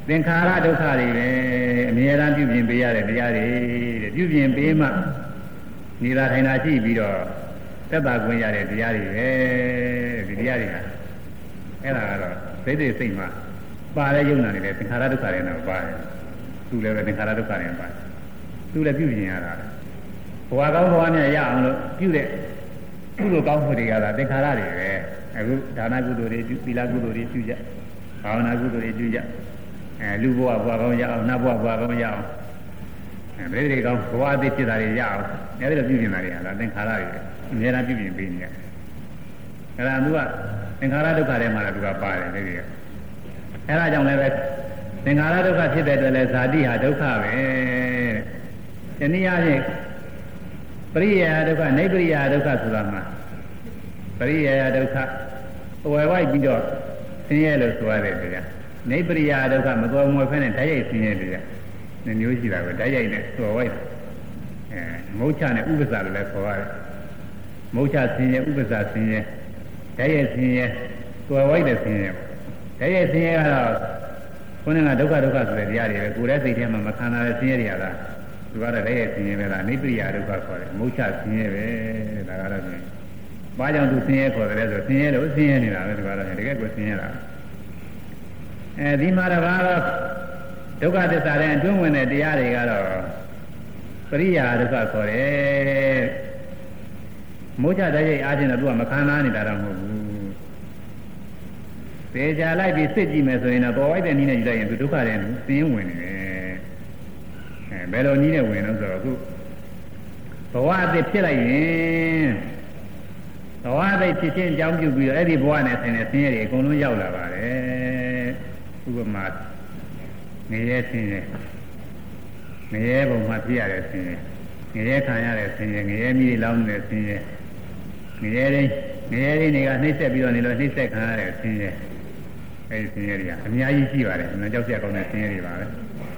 သင်္ခါရဒုက္ခတွေပဲအမြဲတမ်းပြုပြင်ပေးရတဲ့တရားတွေတဲ့ပြုပြင်ပေးမှနေတာထိုင်တာရှိပြီးတော့သက်သာခွင့်ရတဲ့တရားတွေပဲဒီတရားတွေဟာအဲ့ဒါကတော့စိတ်စိတ်မှာပါတဲ့ယုံနာနေတဲ့သင်္ခါရဒုက္ခတွေတော့ပါတယ်သူလည်းပဲသင်္ခါရဒုက္ခတွေပါတယ်သူလည်းပြုပြင်ရတာဘဝကောင်းဘဝမြတ်ရအောင်လို့ပြုတဲ့ကုသိုလ်ကောင်းမှုတွေကသင်္ခါရတွေပဲအခုဒါနကုသိုလ်တွေသီလကုသိုလ်တွေပြုကြဘာဝနာကုသိုလ်တွေပြုကြလူဘဝဘဝကောင်းရအောင်နတ်ဘဝဘဝကောင်းရအောင်ဘယ်တွေကောင်းဘဝအသေးဖြစ်တာတွေရအောင်အဲဒီလိုပြုပြင်တာတွေဟာသင်္ခါရတွေအများအားပြုပြင်ပေးနေရအဲဒါသူကသင်္ခါရဒုက္ခထဲမှာလည်းသူကပါတယ်ဒီကအဲဒါကြောင့်လည်းပဲသင်္ခါရဒုက္ခဖြစ်တဲ့အတွက်လည်းဇာတိဟာဒုက္ခပဲဒီနည်းအားဖြင့်ပရိယာဒုက္ခနိဗ္ဗရိယာဒုက္ခဆိုတာမှာပရိယာဒုက္ခဝယ်ဝိုက်ပြီးတော့ဆင်းရဲလို့ဆိုရတယ်တရားနိဗ္ဗရိယာဒုက္ခမတော်မွေဖဲနဲ့ဓာတ်ရိုက်ဆင်းရဲတရားမျိုးရှိတာပဲဓာတ်ရိုက်နဲ့ဆိုဝိုက်မုတ်ချနဲ့ဥပ္ပဇာလို့လည်းခေါ်ရတယ်မုတ်ချဆင်းရဲဥပ္ပဇာဆင်းရဲဓာတ်ရိုက်ဆင်းရဲဆိုဝိုက်တဲ့ဆင်းရဲဓာတ်ရိုက်ဆင်းရဲကတော့ခုနကဒုက္ခဆိုတဲ့တရားတွေပဲကိုယ်ရဲ့စိတ်ထဲမှာမခံနိုင်တဲ့ဆင်းရဲတွေဟာသူကတော့ဓာတ်ရိုက်ဆင်းရဲပဲလားနိဗ္ဗရိယာဒုက္ခခေါ်တယ်မုတ်ချဆင်းရဲပဲဒါကတော့ဘာကြောင့်သူဆင်းရဲခေါ်တယ်ဆိုဆင်းရဲလို့ဆင်းရဲနေတာပဲဒီကတော့တကယ်ကိုဆင်းရဲတာဒီမှာတော့ဒုက္ခသစ္စာတဲ့အတွင်းဝင်တဲ့တရားတွေကတော့ပရိယာဒုက္ခခေါ်တယ်မိုးချတဲ့ရိပ်အားဖြင့်တော့သူကမခံနိုင်နေတာတော့မဟုတ်ဘူးသေချာလိုက်ပြီးစစ်ကြည့်မယ်ဆိုရင်တော့ပေါ်ဝိုက်တဲ့နည်းနဲ့ယူလိုက်ရင်သူဒုက္ခတွေသင်းဝင်နေတယ်ဘယ်လိုနည်းနဲ့ဝင်လို့ဆိုတော့အခုဘဝအသစ်ဖြစ်လိုက်ရင်ဘဝအသစ်ဖြစ်ချင်းအကြောင်းပြုပြီးတော့အဲ့ဒီဘဝနဲ့ဆိုင်တဲ့ဆင်းရဲတွေအကုန်လုံးရောက်လာပါတယ်ဥပမာငရဲဆင်းရဲငရဲဘုံမှာဖြစ်ရတဲ့ဆင်းရဲငရဲခံရတဲ့ဆင်းရဲငရဲမိလောင်းနေတဲ့ဆင်းရဲငရဲတွေကနှိမ့်ဆက်ပြီးတော့နေလို့နှိမ့်ဆက်ခံရတဲ့ဆင်းရဲအဲဒီဆင်းရဲတွေကအများကြီးရှိပါတယ်။ကြောက်စရာကောင်းတဲ့ဆင်းရဲတွေပါပဲ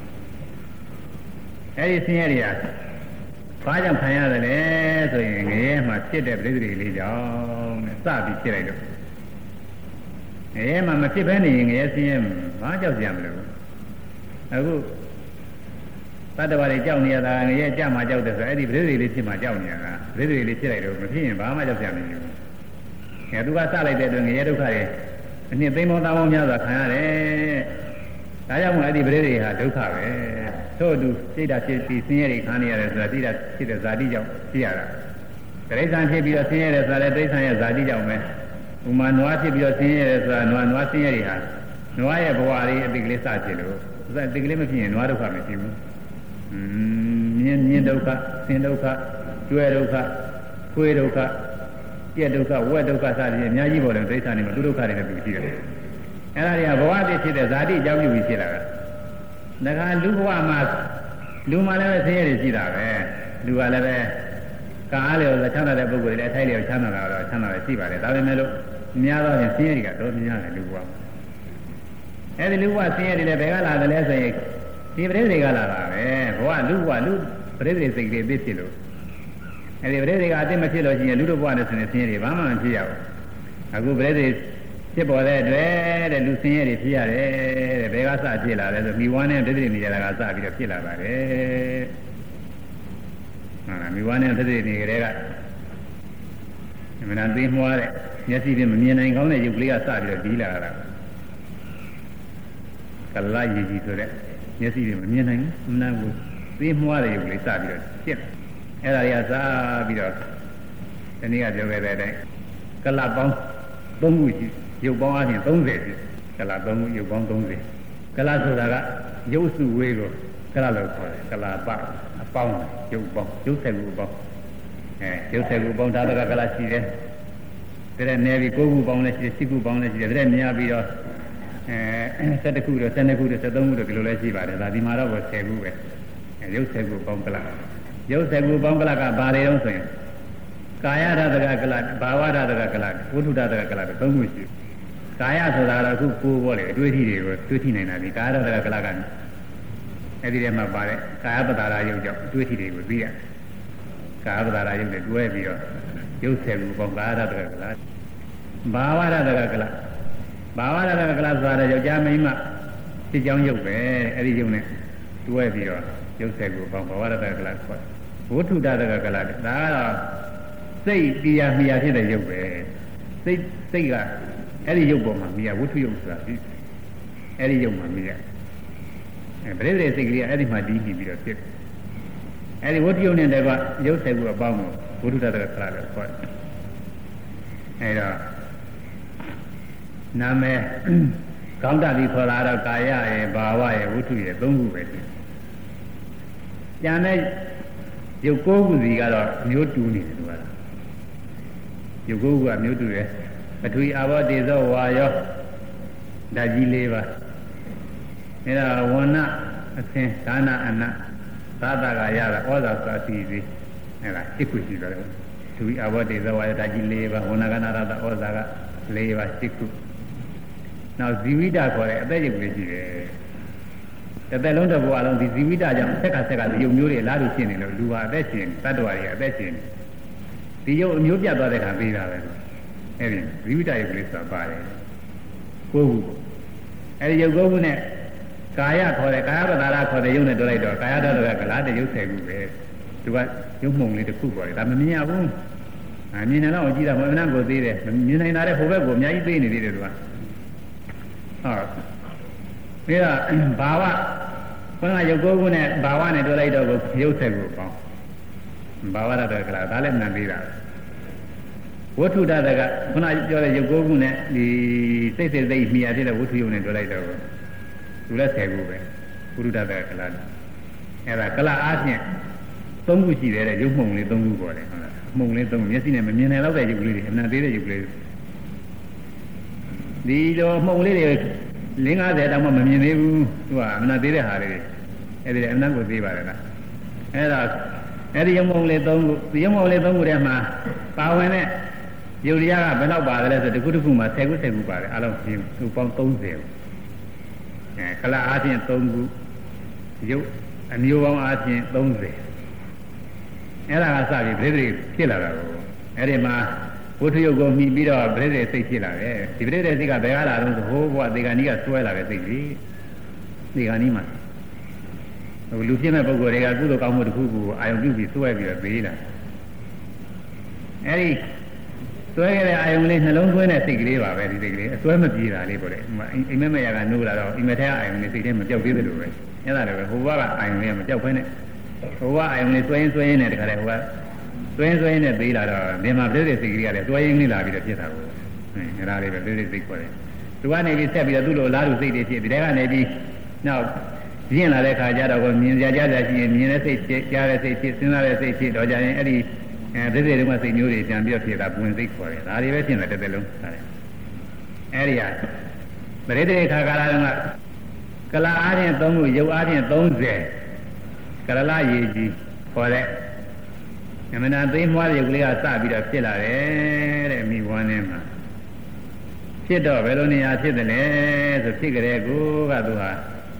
။အဲဒီဆင်းရဲတွေကဘာကြောင့်ခံရတယ်လဲဆိုရင်ငရဲမှာဖြစ်တဲ့ပြိတ္တိလေးကြောင့်စပြီးဖြစ်လိုက်တော့ငရဲမှာမဖြစ်ဘဲနေရင်ငရဲဆင်းရဲဘာကြောက်စရာမလိုဘူး။အခုသတ္တဝါတွေကြောက်နေရတာငရဲကြမှာကြောက်တယ်ဆိုအဲ့ဒီပြိတ္တိလေးဖြစ်မှာကြောက်နေရတာပြိတ္တိလေးဖြစ်လိုက်တော့မဖြစ်ရင်ဘာမှကြောက်စရာမလိုဘူး။ငါသူကစလိုက်တဲ့အတွက်ငရဲဒုက္ခတွေအနှစ်သိမ်းပေါင်းသားပေါင်းများစွာခံရတယ်။ဒါကြောင့်မို့အဲ့ဒီပြိတ္တိဟာဒုက္ခပဲ။သို့အတူစိတ်ဓာတ်ဖြစ်ပြီးဆင်းရဲတွေခံနေရတယ်ဆိုတာစိတ်ဓာတ်ဖြစ်တဲ့ဇာတိကြောင့်ဖြစ်ရတာ။တိရစ္ဆာန်ဖြစ်ပြီးတော့ဆင်းရဲတယ်ဆိုတာလည်းတိရစ္ဆာန်ရဲ့ဇာတိကြောင့်ပဲ။ဥမာနွားဖြစ်ပြီးတော့ဆင်းရဲတယ်ဆိုတာနွားဆင်းရဲတွေဟာနွားရဲ့ဘဝလေးအတိတ်ကလေးစဖြစ်လို့အတိတ်ကလေးမဖြစ်ရင်နွားဒုက္ခမရှိဘူး။မြင်းဒုက္ခဆင်းဒုက္ခကျွဲဒုက္ခခွေးဒုက္ခပြက်ဒုက္ခဝက်ဒုက္ခစသည်အများကြီးပေါ်တယ်တိရစ္ဆာန်တွေမှာသူဒုက္ခတွေနဲ့သူရှိတယ်။အဲ့ဒါတွေကဘဝတည်းဖြစ်တဲ့ဇာတိအကြောင်းပြုပြီးဖြစ်လာတာ။ဒါကလူဘဝမှာလူမှလည်းဆင်းရဲတွေရှိတာပဲ။လူကလည်းပဲကားလေကိုချမ်းသာတဲ့ပုဂ္ဂိုလ်တွေလည်းအထိုက်လေကိုချမ်းသာတာတော့ချမ်းသာတယ်ရှိပါတယ်။ဒါပေမဲ့လို့များသောဖြင့်ဆင်းရဲတွေကတော့များတယ်လူဘဝ။အဲ့ဒီလူဘဝဆင်းရဲတွေလည်းဘယ်ကလာတယ်လဲဆိုရင်ဒီပရိသေကလာတာပဲ။ဘဝလူပရိသေစိတ်တွေသိဖြစ်လို့အဲဒီပရိသေကအသိမဖြစ်လို့ရှိရင်လူတို့ဘဝနဲ့ဆင်းရဲဆင်းရဲတွေဘာမှမဖြစ်ရဘူး။အခုပရိသေဖြစ်ပေါ်တဲ့အတွက်တဲ့လူဆင်းရဲတွေဖြစ်ရတယ်တဲ့ဘယ်ကစဖြစ်လာလဲဆိုမိဝါနဲ့ပရိသေနေရတာကစပြီးတော့ဖြစ်လာပါတယ်။ဟုတ်လားမိဝါနဲ့ပရိသေနေကြတဲ့ကအမှန်တန်သိမွားတဲ့မျက်စိဖြင့်မမြင်နိုင်ကောင်းတဲ့ရုပ်ကလေးကစပြီးတော့ဒီလာတာကလာရည်ကြီးဆိုတဲ့မျက်စိဖြင့်မမြင်နိုင်ဘူးအမှန်ကိုသိမွားတဲ့ရုပ်ကလေးစပြီးတော့ဖြစ်အဲ့ဒါတွေကစပြီးတော့ဒီနေ့ကပြောခဲ့တဲ့အတိုင်းကလပေါင်း3ခုရှိရုပ်ပေါင်းအပြင်30ရှိကလ3ခုရုပ်ပေါင်း30ကလဆိုတာကရုပ်စုဝေးကိုကလလို့ခေါ်တယ်ကလပအပေါင်းရုပ်ပေါင်းရုပ်ဆက်ခုပေါင်းရုပ်ဆက်ခုပေါင်းဒါတကကလရှိတယ်ဒါနဲ့နေပြီး9ခုပေါင်းလည်းရှိတယ်10ခုပေါင်းလည်းရှိတယ်ဒါနဲ့များပြီးတော့12ခုတော့12ခုတော့13ခုတော့ဒီလိုလည်းရှိပါတယ်ဒါဒီမှာတော့10ခုပဲရုပ်ဆက်ခုပေါင်းကလရုပ်ဆက်ခုပေါင်းကလကဘာတွေတော့ဆိုရင်ကာယဓာတကကလဘာဝဓာတကကလဝိတုဓာတကကလ3ခုရှိကာယဆိုတာတော့အခုကိုယ်ပေါ်လေအတွေ့အထိတွေကိုတွေ့ထိနိုင်တာဒီကာယဓာတကကလကအဲ့ဒီထဲမှာပါတယ်ကာယပတာရယုတ်ကြောင့်အတွေ့အထိတွေကိုသိရကာယပတာရယုတ်တွေတွဲပြီးတော့ရုပ်ဆက်ခုပေါင်းကာယဓာတကကလဘာဝဓာတကကလဘာဝဓာတကကလဆိုတာယောက်ျားမိန်းမစစ်ကြောင်းရုပ်ပဲအဲ့ဒီရုပ်နဲ့တွဲပြီးတော့ရုပ်ဆက်ကိုပေါင်းဘဝရတကလခေါ်ဝဋ္ထုတတကကလဒါကတော့စိတ်တရားမြာဖြစ်တဲ့ရုပ်ပဲစိတ်ကအဲ့ဒီရုပ်ပေါ်မှာမြာဝဋ္ထုရုပ်ဆိုတာအဲ့ဒီရုပ်မှာမြာပရိသေစိတ်ကလေးအဲ့ဒီမှာတည်ပြီးတော့ဖြစ်အဲ့ဒီဝဋ္ထုရုပ်နဲ့တည်းကရုပ်ဆက်ကိုအပေါင်းကိုဝဋ္ထုတတကကလလို့ခေါ်တယ်အဲ့တော့နာမည်ကောင်းတတ်ပြီးခေါ်လာတော့ကာယရဲ့ဘာဝရဲ့ဝဋ္ထုရဲ့သုံးခုပဲရှိကျန်တဲ့ရုပ်ကိုယ်ခုစီကတော့မျိုးတူနေတယ်သူကရုပ်ကိုယ်ကမျိုးတူတယ်ပထဝီအာဘောတေဇောဝါယောဓာတ်ကြီး၄ပါးအဲ့ဒါဝဏအသင်ဒါနအနသာသကရတာဩဇာစာစီပြီးအဲ့ဒါစိတ်ခုရှိတယ်ပထဝီအာဘောတေဇောဝါယောဓာတ်ကြီး၄ပါးဝဏကနာရတာဩဇာက၄ပါးစိတ်ခုနောက်ဇီဝိတခေါ်တဲ့အသက်ရုပ်လေးရှိတယ်တစ်သက်လုံးတစ်ဘဝလုံးဒီဇီဝိတကြောင့်ဆက်ကရုပ်မျိုးတွေလားလို့ရှင်းနေလို့လူဟာအသက်ရှင်တတ္တဝါတွေအသက်ရှင်ဒီရုပ်အမျိုးပြတ်သွားတဲ့ခါပြီးတာပဲအဲ့ဒီဇီဝိတရုပ်လေးဆိုတာပါတယ်ကိုယ်ခုအဲ့ဒီရုပ်ကိုယ်ခုနဲ့ကာယခေါ်တဲ့ကာယပဒါရခေါ်တဲ့ရုပ်နဲ့တွဲလိုက်တော့ကာယတတ္တကကလားတဲ့ရုပ်ဆယ်ခုပဲသူကရုပ်မှုန်လေးတစ်ခုပေါ်တယ်ဒါမမြင်ရဘူးမြင်နေတော့ကြည့်တာမနာကိုသေးတယ်မြင်နိုင်တာတဲ့ဟိုဘက်ကိုအများကြီးသေးနေသေးတယ်သူကဟုတ်ပြီးတော့ဘာဝဘုရားရုပ်ကိုယ်ကိုနဲ့ဘာဝနဲ့တွဲလိုက်တော့ရုပ်ဆက်ကိုပေါင်းဘာဝရတဲ့ကလားဒါလည်းမှန်သေးတာဝဋ္ထုတတကခုနပြောတဲ့ရုပ်ကိုယ်ကိုနဲ့ဒီစိတ်စိတ်မြာဖြစ်တဲ့ဝဋ္ထုယုံနဲ့တွဲလိုက်တော့သူလည်းဆယ်ခုပဲဝဋ္ထုတတကလားအဲ့ဒါကလအားဖြင့်သုံးခုရှိတယ်တဲ့ရုပ်မှုန်လေးသုံးခုပေါ်တယ်ဟုတ်လားမှုန်လေးသုံးမျက်စိနဲ့မမြင်နိုင်တော့တဲ့ရုပ်ကလေးတွေအမှန်သေးတဲ့ရုပ်ကလေးဒီလိုမှုန်လေးတွေ50တောင်မှမမြင်သေးဘူးသူကအမှန်သေးတဲ့ဟာလေးတွေအဲ့ဒီအမှန်ကိုသိပါတယ်လားအဲ့ဒါအဲ့ဒီရုံမုံလေး3ခုဒီရုံမုံလေး3ခုထဲမှာပါဝင်တဲ့ယုတ်တရားကဘယ်လောက်ပါတယ်လဲဆိုတစ်ခုတစ်ခုမှာ10ခု10ခုပါတယ်အလုံးသူပေါင်း30ကလအားဖြင့်3ခုယုတ်အမျိုးပေါင်းအားဖြင့်30အဲ့ဒါကစပြီးပြိတ္တိဖြစ်လာတာကိုအဲ့ဒီမှာဝဋ္ထုယုတ်ကိုမှီပြီးတော့ပြိတ္တိစိတ်ဖြစ်လာတယ်ဒီပြိတ္တိစိတ်ကဘယ်ကလာတော့ဆိုဟိုဘဝဒေဂာနီးကစွဲလာတဲ့စိတ်ကြီးဒေဂာနီးမှာဟိုလူဖြစ်မဲ့ပုဂ္ဂိုလ်တွေကကုသိုလ်ကောင်းမှုတစ်ခုကိုအာယုံပြုပြီးစွဲပြီးတော့ပေးလာအဲ့ဒီစွဲခဲ့တဲ့အာယုံလေးနှလုံးသွင်းတဲ့စိတ်ကလေးပါပဲဒီစိတ်ကလေးအစွဲမပြေတာလေးပေါ့လေအိမ်မက်မရကနိုးလာတော့အိမ်မက်ထဲအာယုံလေးစိတ်ထဲမပြောက်သေးတယ်လို့ပဲအဲ့ဒါလည်းပဲဟိုဘကအာယုံလေးကမပြောက်ခွင့်နဲ့ဟိုဘအာယုံလေးစွဲရင်းနဲ့တခါတည်းဟိုကစွဲနဲ့ပေးလာတော့ဒီမှာပြည့်တဲ့စိတ်ကလေးကလည်းစွဲရင်းလေးလာပြီးတော့ဖြစ်တာကိုအဲ့ဒါလေးပဲပြည့်တဲ့စိတ်ခေါ်တယ်သူကနေပြီးဆက်ပြီးတော့သူ့လိုလားလူစိတ်တွေဖြစ်ဒီတဲကနေပြီးနောက်ရင့်လာတဲ့ခါကျတော့မြင်ကြကြရှိရင်မြင်တဲ့စိတ်ဖြစ်ကြားတဲ့စိတ်ဖြစ်စဉ်းစားတဲ့စိတ်ဖြစ်တော့ကြရင်အဲ့ဒီပြည့်တဲ့တုန်းကစိတ်မျိုးတွေပြန်ပြီးတော့ဖြစ်တာပွင့်စိတ်ခေါ်တယ်ဒါတွေပဲဖြစ်လာတဲ့လုံးဒါတယ်အဲ့ဒီဟာပရိသေခါကာလတုန်းကကလအားဖြင့်3ခုရုပ်အားဖြင့်30ကလလရေကြီးခေါ်တဲ့အမှန်တရားသိမွားတဲ့ရုပ်ကလေးကစပြီးတော့ဖြစ်လာတယ်တဲ့မိဘဝနဲ့မှာဖြစ်တော့ဘယ်လိုနေရာဖြစ်တယ်လဲဆိုဖြစ်ကြတဲ့ကိုကသူဟာ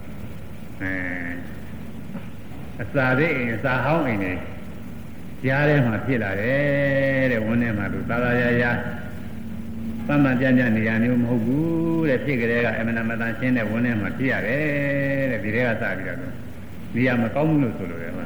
အစာသေးအစာဟောင်းအိမ်နေကြားထဲမှာဖြစ်လာတယ်တဲ့ဝန်းထဲမှာသူသာသာရသမ္မာပြညနေရာမျိုးမဟုတ်ဘူးတဲ့ဖြစ်ကြတဲ့ကအမှန်မတန်ရှင်းတဲ့ဝန်းထဲမှာဖြစ်ရတယ်တဲ့ဒီထဲကစပြီးတော့နေရာမကောင်းဘူးလို့ဆိုလိုတယ်မှာ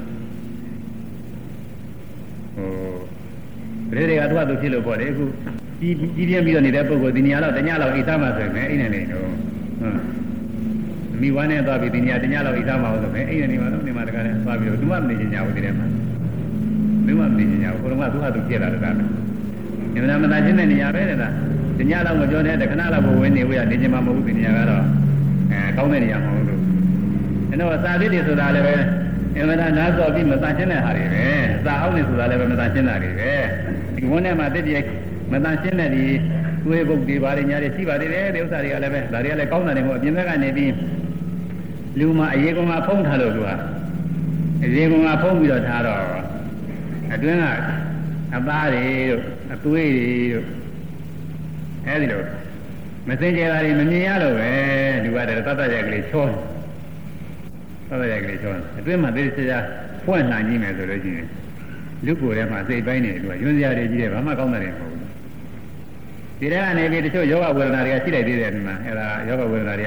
ဟိုပြည်တွေကသူ့အတူဖြစ်လို့ပေါ့လေအခုကြီးပြင်းပြီးတော့နေတဲ့ပုဂ္ဂိုလ်ဒီနေရာတော့တညလောက်အိသားမှဆိုရင်အိမ်နေနေတော့မိဝမ်းနဲ့သွားပြီးဒီနေရာတညလောက်အိသားမှဆိုရင်အိမ်နေမှာတော့နေမှာတကားနဲ့သွားပြီးတော့သူမှမနေချင်ကြဘူးဒီထဲမှာသူမှမနေချင်ကြဘူးဘုရားကသူ့ဟာသူဖြစ်လာတာဒါပဲဒီမှာမသာချင်းတဲ့နေရာပဲတဲ့ဒါတညလောက်မပြောနဲ့တခဏလောက်ဘဝင်နေဝရနေချင်မှာမဟုတ်ဘူးဒီနေရာကတော့ကောင်းတဲ့နေရာမဟုတ်လို့အဲ့တော့စာသစ်တွေဆိုတာလည်းပဲအမှန်တရားနားစော်ပြီးမသာချင်းတဲ့ဟာတွေပဲစာအောင်နေဆိုတာလည်းပဲမသာချင်းတာတွေပဲဒီဝန်းထဲမှာတစ်ပြည့်မသာရှင်းတဲ့ဒီသွေးပုတ်တွေဘာတွေညာတွေရှိပါသေးတယ်ဒီဥစ္စာတွေကလည်းပဲဒါတွေကလည်းကောင်းတာတွေမဟုတ်အပြင်ဘက်ကနေပြီးလူမှာအရေကောင်မှာဖုံးထားလို့သူကအရေကောင်မှာဖုံးပြီးတော့ထားတော့အတွင်းကအသားတွေတို့အသွေးတွေတို့အဲဒီလိုမစင်ကြယ်တာတွေမမြင်ရလို့ပဲလူကတည်းကသတ်ရက်ကလေးချောသတ်ရက်ကလေးချောအတွင်းမှာသေချာဖွင့်နိုင်ကြီးမယ်ဆိုလို့ရှိရင်လူကိုယ်ထဲမှာစိတ်ပိုင်းနေသူကယွန်းစရာတွေကြီးတယ်ဘာမှကောင်းတာတွေမဟုတ်ဘူးဒီထဲကနေပြီးတချို့ယောဂဝေဒနာတွေကရှိလိုက်သေးတယ်ဒီမှာအဲဒါယောဂဝေဒနာတွေကရှိ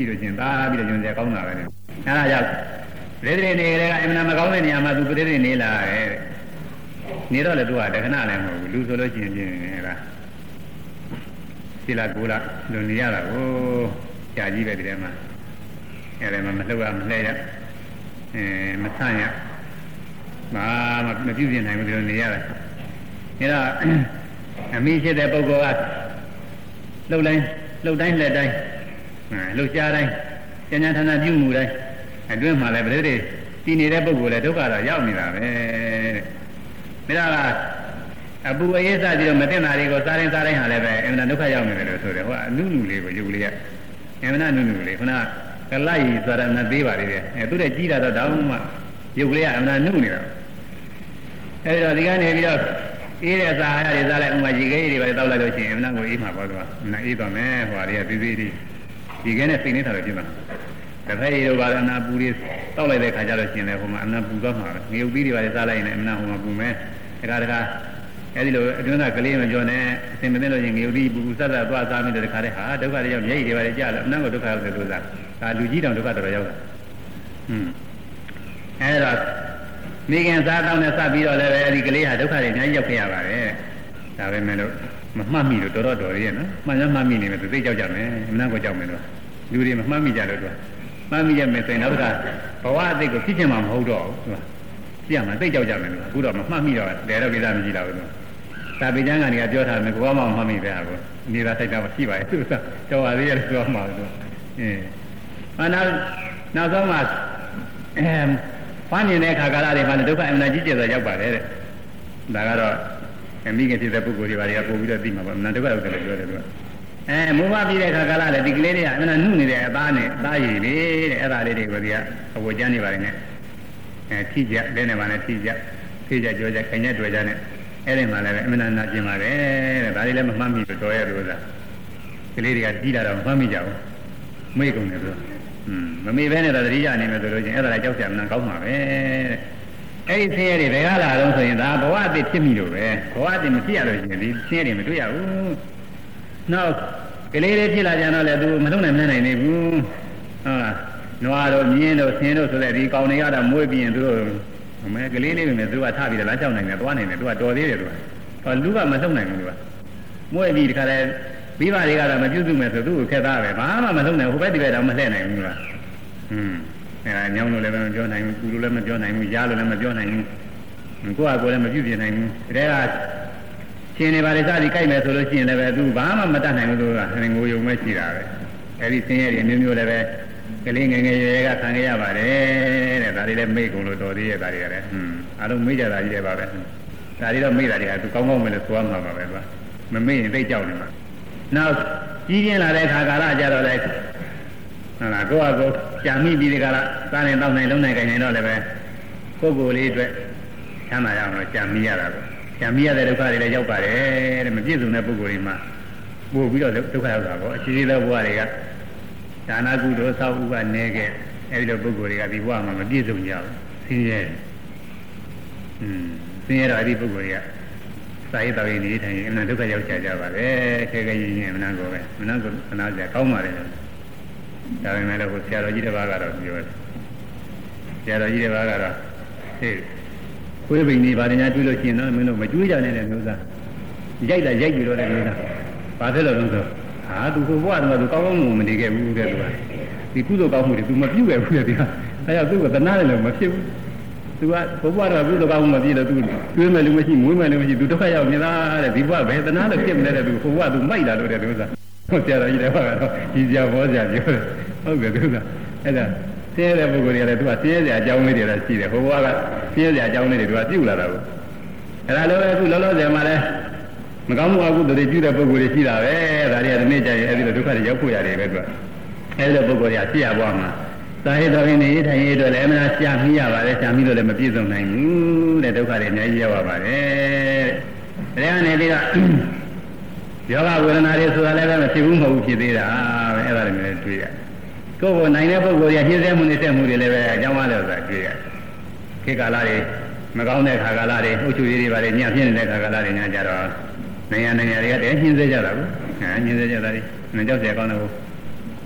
ရှိလို့ချင်းသားပြီးတော့ညွန်ကြကောင်းတာပဲအဲဒါကြောင့်ပရိသေနေကလေးကအမှန်မကောင်းတဲ့နေရာမှာသူပရိသေနေလာတယ်နေတော့လေသူကတခဏလည်းမဟုတ်ဘူးလူဆိုလို့ရှိရင်ပြင်းနေလားစီလာကိုလာလွန်နေရတာကိုကြာကြီးပဲဒီထဲမှာအဲဒီမှာမလှုပ်ရမလှဲရမဆန့်ရမပြုပြင်နိုင်ဘူးဒီလိုနေရတယ်အဲတော့အမိရှိတဲ့ပုဂ္ဂိုလ်ကလှုပ်တိုင်းလက်တိုင်းလှုပ်ရှားတိုင်းဉာဏ်ဌာနပြုမှုတိုင်းအတွင်းမှာလည်းပြိတ္တိတည်နေတဲ့ပုဂ္ဂိုလ်လည်းဒုက္ခတော့ရောက်နေတာပဲတဲ့ဒါကအပူအေးစပြီးတော့မတင်တာတွေကိုစားတိုင်းဟာလည်းပဲအမှန်ဒုက္ခရောက်နေတယ်လို့ဆိုတယ်ဟိုအနုနုလေးကိုယုတ်လေးကအမှန်အနုနုလေးခုနကလိုက်ဆိုတာနဲ့သေးပါလေတဲ့သူတဲ့ကြီးတာတော့တောင်းမှယုတ်လေးကအမှန်နုနေတာအဲဒီတော့ဒီကနေပြီးတော့အေးတဲ့စာအားတွေစားလိုက်ဥမာရေခဲတွေပဲတောက်လိုက်လို့ရှိရင်အမှန်ကိုအေးမှာပေါ့ကွာအမှန်အေးတော့မယ်ဟိုဟာတွေကသေးသေးရေခဲနဲ့စိတ်နေတာလည်းပြင်မှာတစ်ဖက်ရေတို့ပါအနာပူတွေတောက်လိုက်တဲ့ခါကျတော့ရှင်လေဟိုမှာအနာပူသွားမှာပဲငရုတ်သီးတွေပါစားလိုက်ရင်အနာဟိုမှာပူမယ်တခါအဲဒီလိုအတွင်းကကလေးမပြောနဲ့အစင်မသိလို့ရင်ငရုတ်သီးပူစသသွားစားမိတဲ့ခါတည်းဟာဒုက္ခတွေရောက်မျက်ရည်တွေပါလေကြာလို့အနာကိုဒုက္ခရောက်တယ်လို့သာဒါလူကြီးတောင်ဒုက္ခတော်ရောက်တာအဲဒါမိခင်စားတောင်းနဲ့စပြီးတော့လည်းအဲဒီကလေးဟာဒုက္ခတွေအများကြီးရောက်ခဲ့ရပါတယ်ဒါပဲမဲ့လို့မမှတ်မိလို့တော်တော်ရဲ့နော်မှန်ရမှတ်မိနေမယ်သူသိကြောက်ကြမယ်အမှန်ကိုကြောက်မယ်လို့လူတွေမမှတ်မိကြလို့သူမှတ်မိရမယ်ဆိုရင်နောက်တစ်ခါဘဝအသိကိုဖြစ်ချင်မှာမဟုတ်တော့ဘူးသူကြည့်ရမှာသိကြောက်ကြမယ်လို့အခုတော့မမှတ်မိတော့တယ်တော့ကိစ္စမရှိတော့ဘူးသူသာပိကျမ်းကနေကပြောထားတယ်ကိုယ်ကမှမမှတ်မိတဲ့ဟာကိုနေတာစိတ်တော့ရှိပါရဲ့သူကကြောက်ပါသေးတယ်ပြောမှာသူနောက်ဆုံးမှဖမ်းနေတဲ့ခါကာလတွေမှာဒုက္ခအမှန်ကြီးကျယ်စွာရောက်ပါတယ်တဲ့ဒါကတော့မိခင်ဖြစ်တဲ့ပုဂ္ဂိုလ်တွေဘာတွေကပို့ပြီးတော့သိမှာပေါ့အမှန်ဒုက္ခရောက်တယ်လို့ပြောတယ်သူကမိုးမပြီးတဲ့ခါကာလလည်းဒီကလေးတွေကအမှန်နှုတ်နေတဲ့အသားနဲ့အသားရည်လေးတဲ့အဲ့ဒါလေးတွေကိုဒီကအဝတ်ကျန်းနေပါလေနဲ့ထိကြတဲ့နေပါနဲ့ထိကြကြောကြခိုင်ရက်တွေ့ကြနဲ့အဲ့ဒီမှာလည်းအမှန်နာကျင်ပါတယ်တဲ့ဒါလေးလည်းမမှတ်မိလို့တော်ရဲ့လို့ဆိုတာကလေးတွေကကြီးလာတော့မမှတ်မိကြဘူးမေ့ကုန်တယ်သူမမေ့ဘဲနဲ့တော့တတိယအနေနဲ့ဆိုလို့ချင်းအဲ့ဒါလည်းကြောက်ကြမှန်းကောင်းမှာပဲတဲ့အဲ့ဒီဆင်းရဲတွေဘယ်ကလာတော့ဆိုရင်ဒါဘဝအသိဖြစ်မိလို့ပဲဘဝအသိမဖြစ်ရလို့ရှိရင်ဒီဆင်းရဲတွေမတွေ့ရဘူးနောက်ကလေးလေးဖြစ်လာကြတော့လေသူမလုံးနိုင်မနိုင်နေဘူးဟုတ်လားနွားတို့မြင်းတို့ဆင်းတို့ဆိုတဲ့ဒီကောင်တွေကတော့မွေးပြီးရင်သူတို့မဲကလေးလေးပဲသူကထပြီးတော့လမ်းလျှောက်နိုင်တယ်သွားနိုင်တယ်သူကတော်သေးတယ်သူကလူကမလုံးနိုင်ဘူးသူကမွေးပြီးဒီခါလဲမိဘတွေကတော့မပြုစုမယ်ဆိုသူ့ကိုခက်သားပဲဘာမှမလုံးနိုင်ဘူးဟိုဘက်ဒီဘက်တော့မလှည့်နိုင်ဘူးကအဲညောင်းလို့လည်းမပြောနိုင်ဘူးကူလို့လည်းမပြောနိုင်ဘူးရားလို့လည်းမပြောနိုင်ဘူးကိုယ့်အကိုလည်းမပြုပြင်နိုင်ဘူးဒါကရှင်နေပါလေစသည်ကြိုက်မယ်ဆိုလို့ရှိရင်လည်းပဲသူဘာမှမတတ်နိုင်ဘူးသူကငိုယုံမဲ့ရှိတာပဲအဲဒီဆင်းရဲတွေမျိုးမျိုးလည်းပဲကလေးငယ်ငယ်ရွယ်ကခံရပါတယ်တဲ့ဒါတွေလည်းမိတ်ကုန်လို့တော်သေးရဲ့ဒါတွေကလည်းအားလုံးမိကြတာကြီးတယ်ပါပဲဒါတွေတော့မိတာတွေကသူကောင်းကောင်းပဲလို့သွားမှာပါပဲကွာမမိရင်သိကြောက်နေမှာနောက်ကြီးပြင်းလာတဲ့ခါကာလကြတော့လေဟုတ်လားကိုယ့်အကိုကြာမိပြီးဒီကလာစားနေတော့နိုင်လုံးနိုင်ကြနေတော့လည်းပဲပုဂ္ဂိုလ်လေးအတွက်ချမ်းသာရအောင်လို့ကြာမိရတာပေါ့ကြာမိရတဲ့ဒုက္ခတွေလည်းရောက်ပါတယ်တဲ့မပြည့်စုံတဲ့ပုဂ္ဂိုလ်တွေမှာပို့ပြီးတော့ဒုက္ခရောက်တာပေါ့အရှိသေးသောဘဝတွေကဒါနကုသိုလ်သောဥကနေခဲ့အဲဒီလိုပုဂ္ဂိုလ်တွေကဒီဘဝမှာမပြည့်စုံကြဘူးဆင်းရဲဆင်းရဲတော့အဲဒီပုဂ္ဂိုလ်တွေကစာရေးတော်ရင်နေထိုင်ရင်အမှန်ဒုက္ခရောက်ကြပါပဲခဲခဲကြီးကြီးအမှန်ကိုပဲအမှန်ကိုခဏစရာကောင်းပါလေဒါပေမဲ့လည်းဆရာတော်ကြီးတစ်ပါးကတော့ပြောတယ်ဆရာတော်ကြီးတစ်ပါးကတော့ဟေးကိုယ်ပိန်နေပါညာတွေ့လို့ရှိရင်တော့မင်းတို့မကျွေးကြနဲ့တဲ့မျိုးသားရိုက်ပြီးတော့တဲ့မျိုးသားဘာဖြစ်လို့လဲဆိုဟာသူဟိုဘဝတော့သူကောင်းကောင်းမနေခဲ့ဘူးတဲ့သူကဒီကုသိုလ်ကောင်းမှုတွေသူမပြုတ်ခဲ့ဘူးတဲ့ဒီကအဲကြောင့်သူကသနာတယ်လို့မဖြစ်ဘူးသူကဘဝတော့ကုသိုလ်ကောင်းမှုမပြည့်တော့သူကျွေးမယ်လို့မရှိမွေးမယ်လို့မရှိသူဒုက္ခရောက်နေတာတဲ့ဒီဘဝဘယ်သနာလို့ဖြစ်မလဲတဲ့သူဟိုဘဝသူမိုက်တာလို့တဲ့သူကဟုတ်ဆရာတော်ကြီးလည်းကတော့ဒီဆရာဘောဆရာပြောတယ်ဟုတ်ကဲ့သူကအဲ့ဒါဆင်းရဲတဲ့ပုဂ္ဂိုလ်တွေကလည်းသူကဆင်းရဲစရာအကြောင်းလေးတွေလည်းရှိတယ်ဟိုဘဝကဆင်းရဲစရာအကြောင်းလေးတွေသူကပြုတ်လာတာကိုအဲ့ဒါလည်းအခုလောလောဆယ်မှာလည်းမကောင်းမှုအကုသိုလ်တွေပြုတဲ့ပုဂ္ဂိုလ်တွေရှိတာပဲဒါတွေကဒီနေ့ကျရင်အဲ့ဒီလိုဒုက္ခတွေရောက်ဖို့ရတယ်ပဲသူကအဲ့ဒီလိုပုဂ္ဂိုလ်တွေကရှိရဘဝမှာသာဟိတော်ရင်နေထိုင်ရတော့လည်းအမှန်ရှာမိရပါတယ်ရှာမိလို့လည်းမပြည့်စုံနိုင်ဘူးတဲ့ဒုက္ခတွေအများကြီးရောက်ပါပါတယ်တဲ့ဒါကနေပြီးတော့ယောဂဝေဒနာတွေဆိုတာလည်းပဲမဖြစ်ဘူးမဟုတ်ဘူးဖြစ်သေးတာပဲအဲ့ဒါတွေလည်းတွေ့ရကိုယ်ကိုနိုင်တဲ့ပုဂ္ဂိုလ်တွေကနှိမ့်ဆက်မှုနှိမ့်ဆက်မှုတွေလည်းပဲအကြောင်းအားလို့ဆိုတာတွေ့ရခေတ်ကာလတွေမကောင်းတဲ့ခါကာလတွေဥချူရေးတွေပါလေညပြင်းနေတဲ့ခါကာလတွေညကြတော့နိုင်ငံတွေကတည်းနှိမ့်ဆက်ကြတာကိုနှိမ့်ဆက်ကြတာတွေကြောက်ကြကောင်းတယ်ကို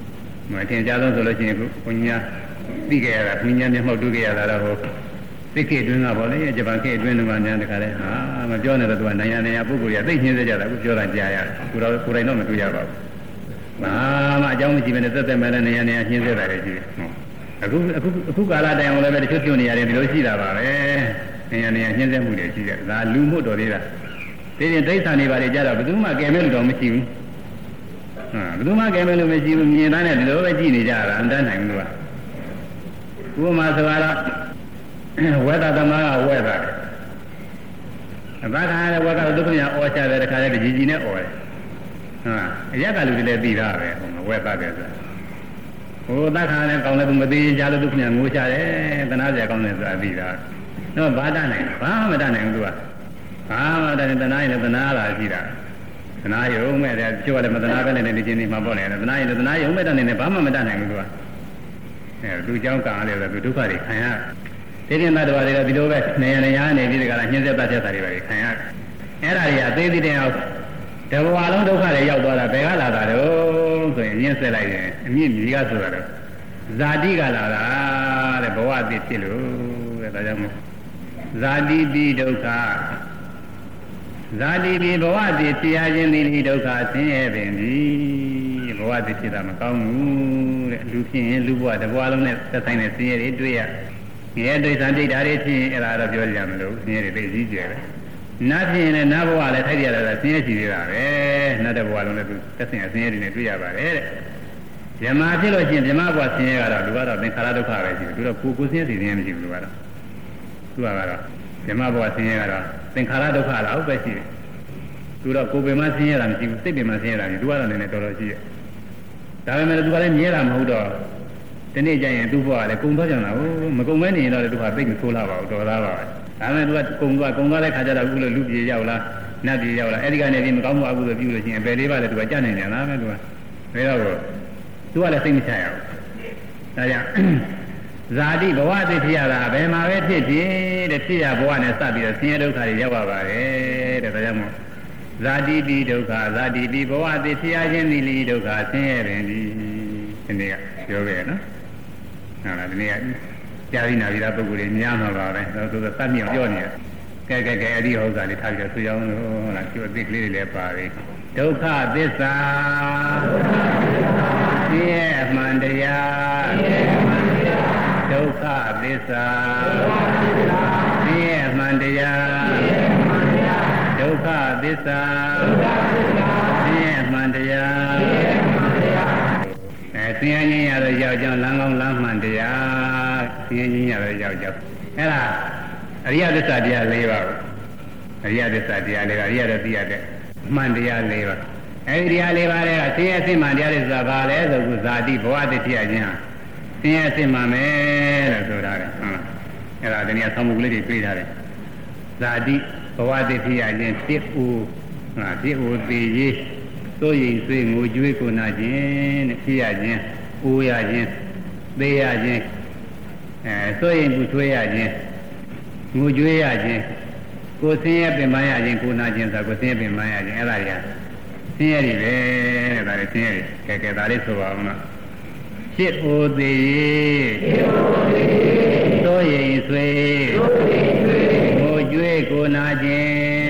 မထင်ကြဆုံးဆိုလို့ရှိရင်ဘုညာသိကြရတာဘုညာမျက်မှောက်တွေ့ကြရတာတော့ဟိုသိခေအတွင်းကပေါ့လေဂျပန်ခေအတွင်းကများတခါလဲဟာမပြောနဲ့တော့သူကနိုင်ငံပုဂ္ဂိုလ်ရသိချင်းစေကြတာအခုပြောတာကြားရတယ်ကိုယ်တော်ကိုယ်တိုင်တော့မတွေ့ရပါဘူးဘာမှအကြောင်းမရှိဘဲနဲ့သက်သက်မဲ့လည်းနိုင်ငံရှင်းစေတာတွေရှိတယ်အခုကာလတိုင်အောင်လည်းပဲတချို့ပြုနေရတယ်ဒီလိုရှိတာပါပဲနိုင်ငံရှင်းစေမှုတွေရှိတယ်ဒါလူမှုတော်သေးတာဒီရင်ဒိဋ္ဌာန်တွေပါလေကြတော့ဘယ်သူမှကဲမဲ့လို့တော့မရှိဘူးဘယ်သူမှကဲမဲ့လို့မရှိဘူးမြင်သားနဲ့ဒီလိုပဲကြည့်နေကြတာအတန်းနိုင်ဘူးကဥပမာဆိုတော့ဝေဒသမားကဝေဒတယ်အဘခါလည်းဝေဒဒုက္ခညာအောချတယ်တခါလည်းကြည်ကြည်နဲ့အော်တယ်အရက်ကလူတွေလည်းသိတာပဲဟိုဝေဒတယ်ဆိုဟိုသက္ခါလည်းကောင်းလည်းသူမသိကြလို့ဒုက္ခညာငိုချတယ်တနာစရာကောင်းတယ်ဆိုတာသိတာတော့ဘာတတ်နိုင်ဘာမှမတတ်နိုင်ဘူးသူကဘာမှတတ်နေတနာရင်လည်းတနာလာရှိတာတနာယုံမဲ့တယ်ကျိုးလည်းမတနာပဲနဲ့နေချင်းနေမှာပေါ့လေတနာရင်လည်းတနာယုံမဲ့တဲ့နေနဲ့ဘာမှမတတ်နိုင်ဘူးသူကသူเจ้าကံလည်းသူဒုက္ခတွေခံရဒီရင်သားတော်တွေကဒီလိုပဲနေရနေရနေပြီးဒီကလာညှင်းဆက်တတ်တဲ့တာတွေပဲခံရအဲ့ဒါတွေကသေးသေးတဲ့အောင်တဘဝလုံးဒုက္ခတွေရောက်သွားတာဘယ်ကလာတာတော့ဆိုရင်ညှင်းဆက်လိုက်ရင်အမြင့်ကြီးကဆိုတာတော့ဇာတိကလာတာတဲ့ဘဝအသိဖြစ်လို့တဲ့ဒါကြောင့်မို့ဇာတိတိဒုက္ခဇာတိတိဘဝအသိဖြစ်ရခြင်းဒီဒုက္ခဆင်းရဲပင်ဒီဘဝအသိဖြစ်တာမကောင်းဘူးတဲ့လူဖြစ်ရင်လူဘဝတဘဝလုံးနဲ့သက်ဆိုင်တဲ့ဆင်းရဲတွေတွေ့ရငရဲဒိဋ္ဌာန်ဒိဋ္ဌာတွေဖြစ်ရင်အဲ့ဒါတော့ပြောကြမလို့ဆင်းရဲတွေသိကြီးကျယ်တယ်နတ်ဖြစ်ရင်လည်းနတ်ဘဝလည်းထိုက်ရတာဆင်းရဲရှိသေးတာပဲနတ်တဲ့ဘဝလုံးလည်းသူသက်ဆိုင်တဲ့ဆင်းရဲတွေနဲ့တွေ့ရပါတယ်တဲ့ဇမဖြစ်လို့ရှိရင်ဇမဘဝဆင်းရဲကတော့လူကတော့သင်္ခါရဒုက္ခပဲရှိတယ်သူတော့ကိုယ်ဆင်းရဲစီဆင်းရဲမရှိဘူးလူကတော့သူကတော့ဇမဘဝဆင်းရဲကတော့သင်္ခါရဒုက္ခလောက်ပဲရှိတယ်သူတော့ကိုယ်ပင်မဆင်းရဲတာမရှိဘူးစိတ်ပင်မဆင်းရဲတာမရှိဘူးသူကတော့လည်းတော်တော်ရှိတယ်ဒါပေမဲ့သူကလည်းမြဲတာမဟုတ်တော့ဒီနေ့ကျရင်သူ့ဘဝလည်းကုံသွားကြတာဟုတ်မကုံမဲနေရင်တော့သူကသိမဆိုးလာပါဘူးတော်သားပါပဲဒါပေမဲ့သူကကုံသွားတဲ့ခါကျတော့အခုလိုလူပြေရောက်လာနတ်ပြေရောက်လာအဲ့ဒီကနေပြီးမကောင်းမှုအကုသိုလ်ပြုလို့ရှိရင်ဘယ်လေးပါလဲသူကကြနိုင်တယ်လားပဲသူကဒါတော့သူကလည်းသိမချရဘူးဒါကြောင့်ဇာတိဘဝသိဖြစ်ရတာဘယ်မှာပဲဖြစ်ဖြစ်တဲ့ဖြစ်ရဘဝနဲ့စပြီးတော့ဆင်းရဲဒုက္ခတွေရောက်ပါပါတယ်တဲ့ဒါကြောင့်မို့ဇာတိတိဒုက္ခဇာတိတိဘဝသိဖြစ်ရခြင်းဒီလိဒုက္ခဆင်းရဲပင်ဒီနေ့ကပြောခဲ့နော်ဟုတ်လားဒီနေ့ကကြာပြီးနာပြီးသားပုဂ္ဂိုလ်တွေများမှာပါပဲတော့သူကသတ်မြောက်ပြောနေတယ်ကဲအဲ့ဒီဥစ္စာလေးထားပြီးတော့ဆွေးအောင်လို့ဟုတ်လားကျိုးအသိကလေးတွေလည်းပါပြီဒုက္ခသစ္စာသိရဲ့အမှန်တရားဒုက္ခသစ္စာသိရဲ့အမှန်တရားဒုက္ခသစ္စာသိရဲ့အမှန်တရားဆင်းရဲခြင်းရတော့ရောက်ကြောင်းလမ်းကောင်းလမ်းမှန်တရားဆင်းရဲခြင်းရတော့ရောက်ကြောင်းအဲ့ဒါအရိယသစ္စာတရား၄ပါးအရိယသစ္စာတရား၄ပါးအရိယတော့သိရတဲ့အမှန်တရား၄ပါးအဲဒီတရား၄ပါးတွေကဆင်းရဲခြင်းမှန်တရားတွေဆိုတာဘာလဲဆိုခုဇာတိဘဝတည်းဖြစ်ရခြင်းဟာဆင်းရဲခြင်းမှန်မယ်လို့ဆိုထားတယ်ဟုတ်လားအဲ့ဒါတနည်းဆောင်းမှုကလေးတွေပြေးထားတယ်ဇာတိဘဝတည်းဖြစ်ရခြင်းဖြစ်ဦးဖြစ်ဦးသိရေးသို့ရင်သိငိုကြွေးကိုနာခြင်းတဲ့ဖြစ်ရခြင်းအိုးရခြင်းသိရခြင်းသို့ရင်ပူဆွေးရခြင်းငိုကြွေးရခြင်းကိုယ်ဆင်းရဲပင်ပန်းရခြင်းကိုနာခြင်းဆိုကိုယ်ဆင်းရဲပင်ပန်းရခြင်းအဲ့ဒါတွေကဆင်းရဲတွေပဲတဲ့ဒါတွေဆင်းရဲတွေကဲဒါလေးဆိုပါအောင်နော်ဖြစ်အိုးသိသို့ရင်ဆွေးငိုကြွေးကိုနာခြင်း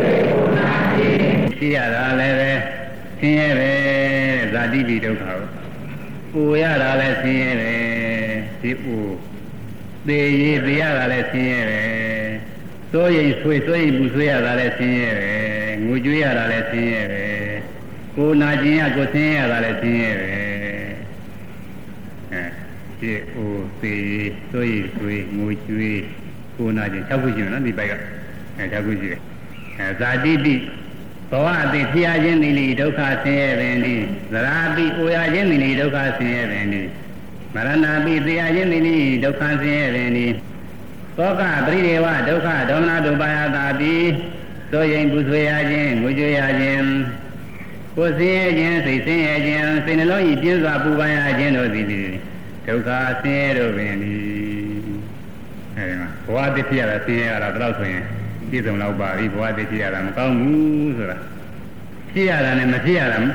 ဖြစ်ရတာလည်းပဲဆင်းရဲပဲဇာတိတိဒုက္ခကိုပူရတာလည်းဆင်းရဲပဲဒီပူသေရေးသေရတာလည်းဆင်းရဲပဲစိုးရိမ်ဆွေးပူဆွေးရတာလည်းဆင်းရဲပဲငိုကြွေးရတာလည်းဆင်းရဲပဲကိုနာခြင်းရကိုဆင်းရဲရတာလည်းဆင်းရဲပဲဒီပူသေရေးစိုးရိမ်ဆွေးငိုကြွေးကိုနာခြင်း၆ခုရှိတယ်နော်ဒီဘက်က၆ခုရှိတယ်ဇာတိတိဘဝအသိဖြစ်ရခြင်းသည်လေဒုက္ခဆင်းရဲပင်သည်သရာပိအိုရခြင်းသည်လေဒုက္ခဆင်းရဲပင်သည်မရဏပိသိရခြင်းသည်လေဒုက္ခဆင်းရဲပင်သည်သောကပရိဒေဝဒုက္ခဒေါမနတုပါယတာပိသောရင်ပူဆွေးရခြင်းငွေကြွရခြင်းကိုယ်ဆင်းရဲခြင်းစိတ်ဆင်းရဲခြင်းစိတ်နှလုံးဤပြင်းစွာပူပန်ရခြင်းတို့သည်ဒုက္ခဆင်းရဲတို့ပင်သည်အဲဒီမှာဘဝအသိဖြစ်ရတာဆင်းရဲရတာဘယ်တော့ဆိုရင်ပြည့်စုံတော့ပါပြီဘဝတည်ဖြစ်ရတာမကောင်းဘူးဆိုတာဖြစ်ရတာနဲ့မဖြစ်ရတာ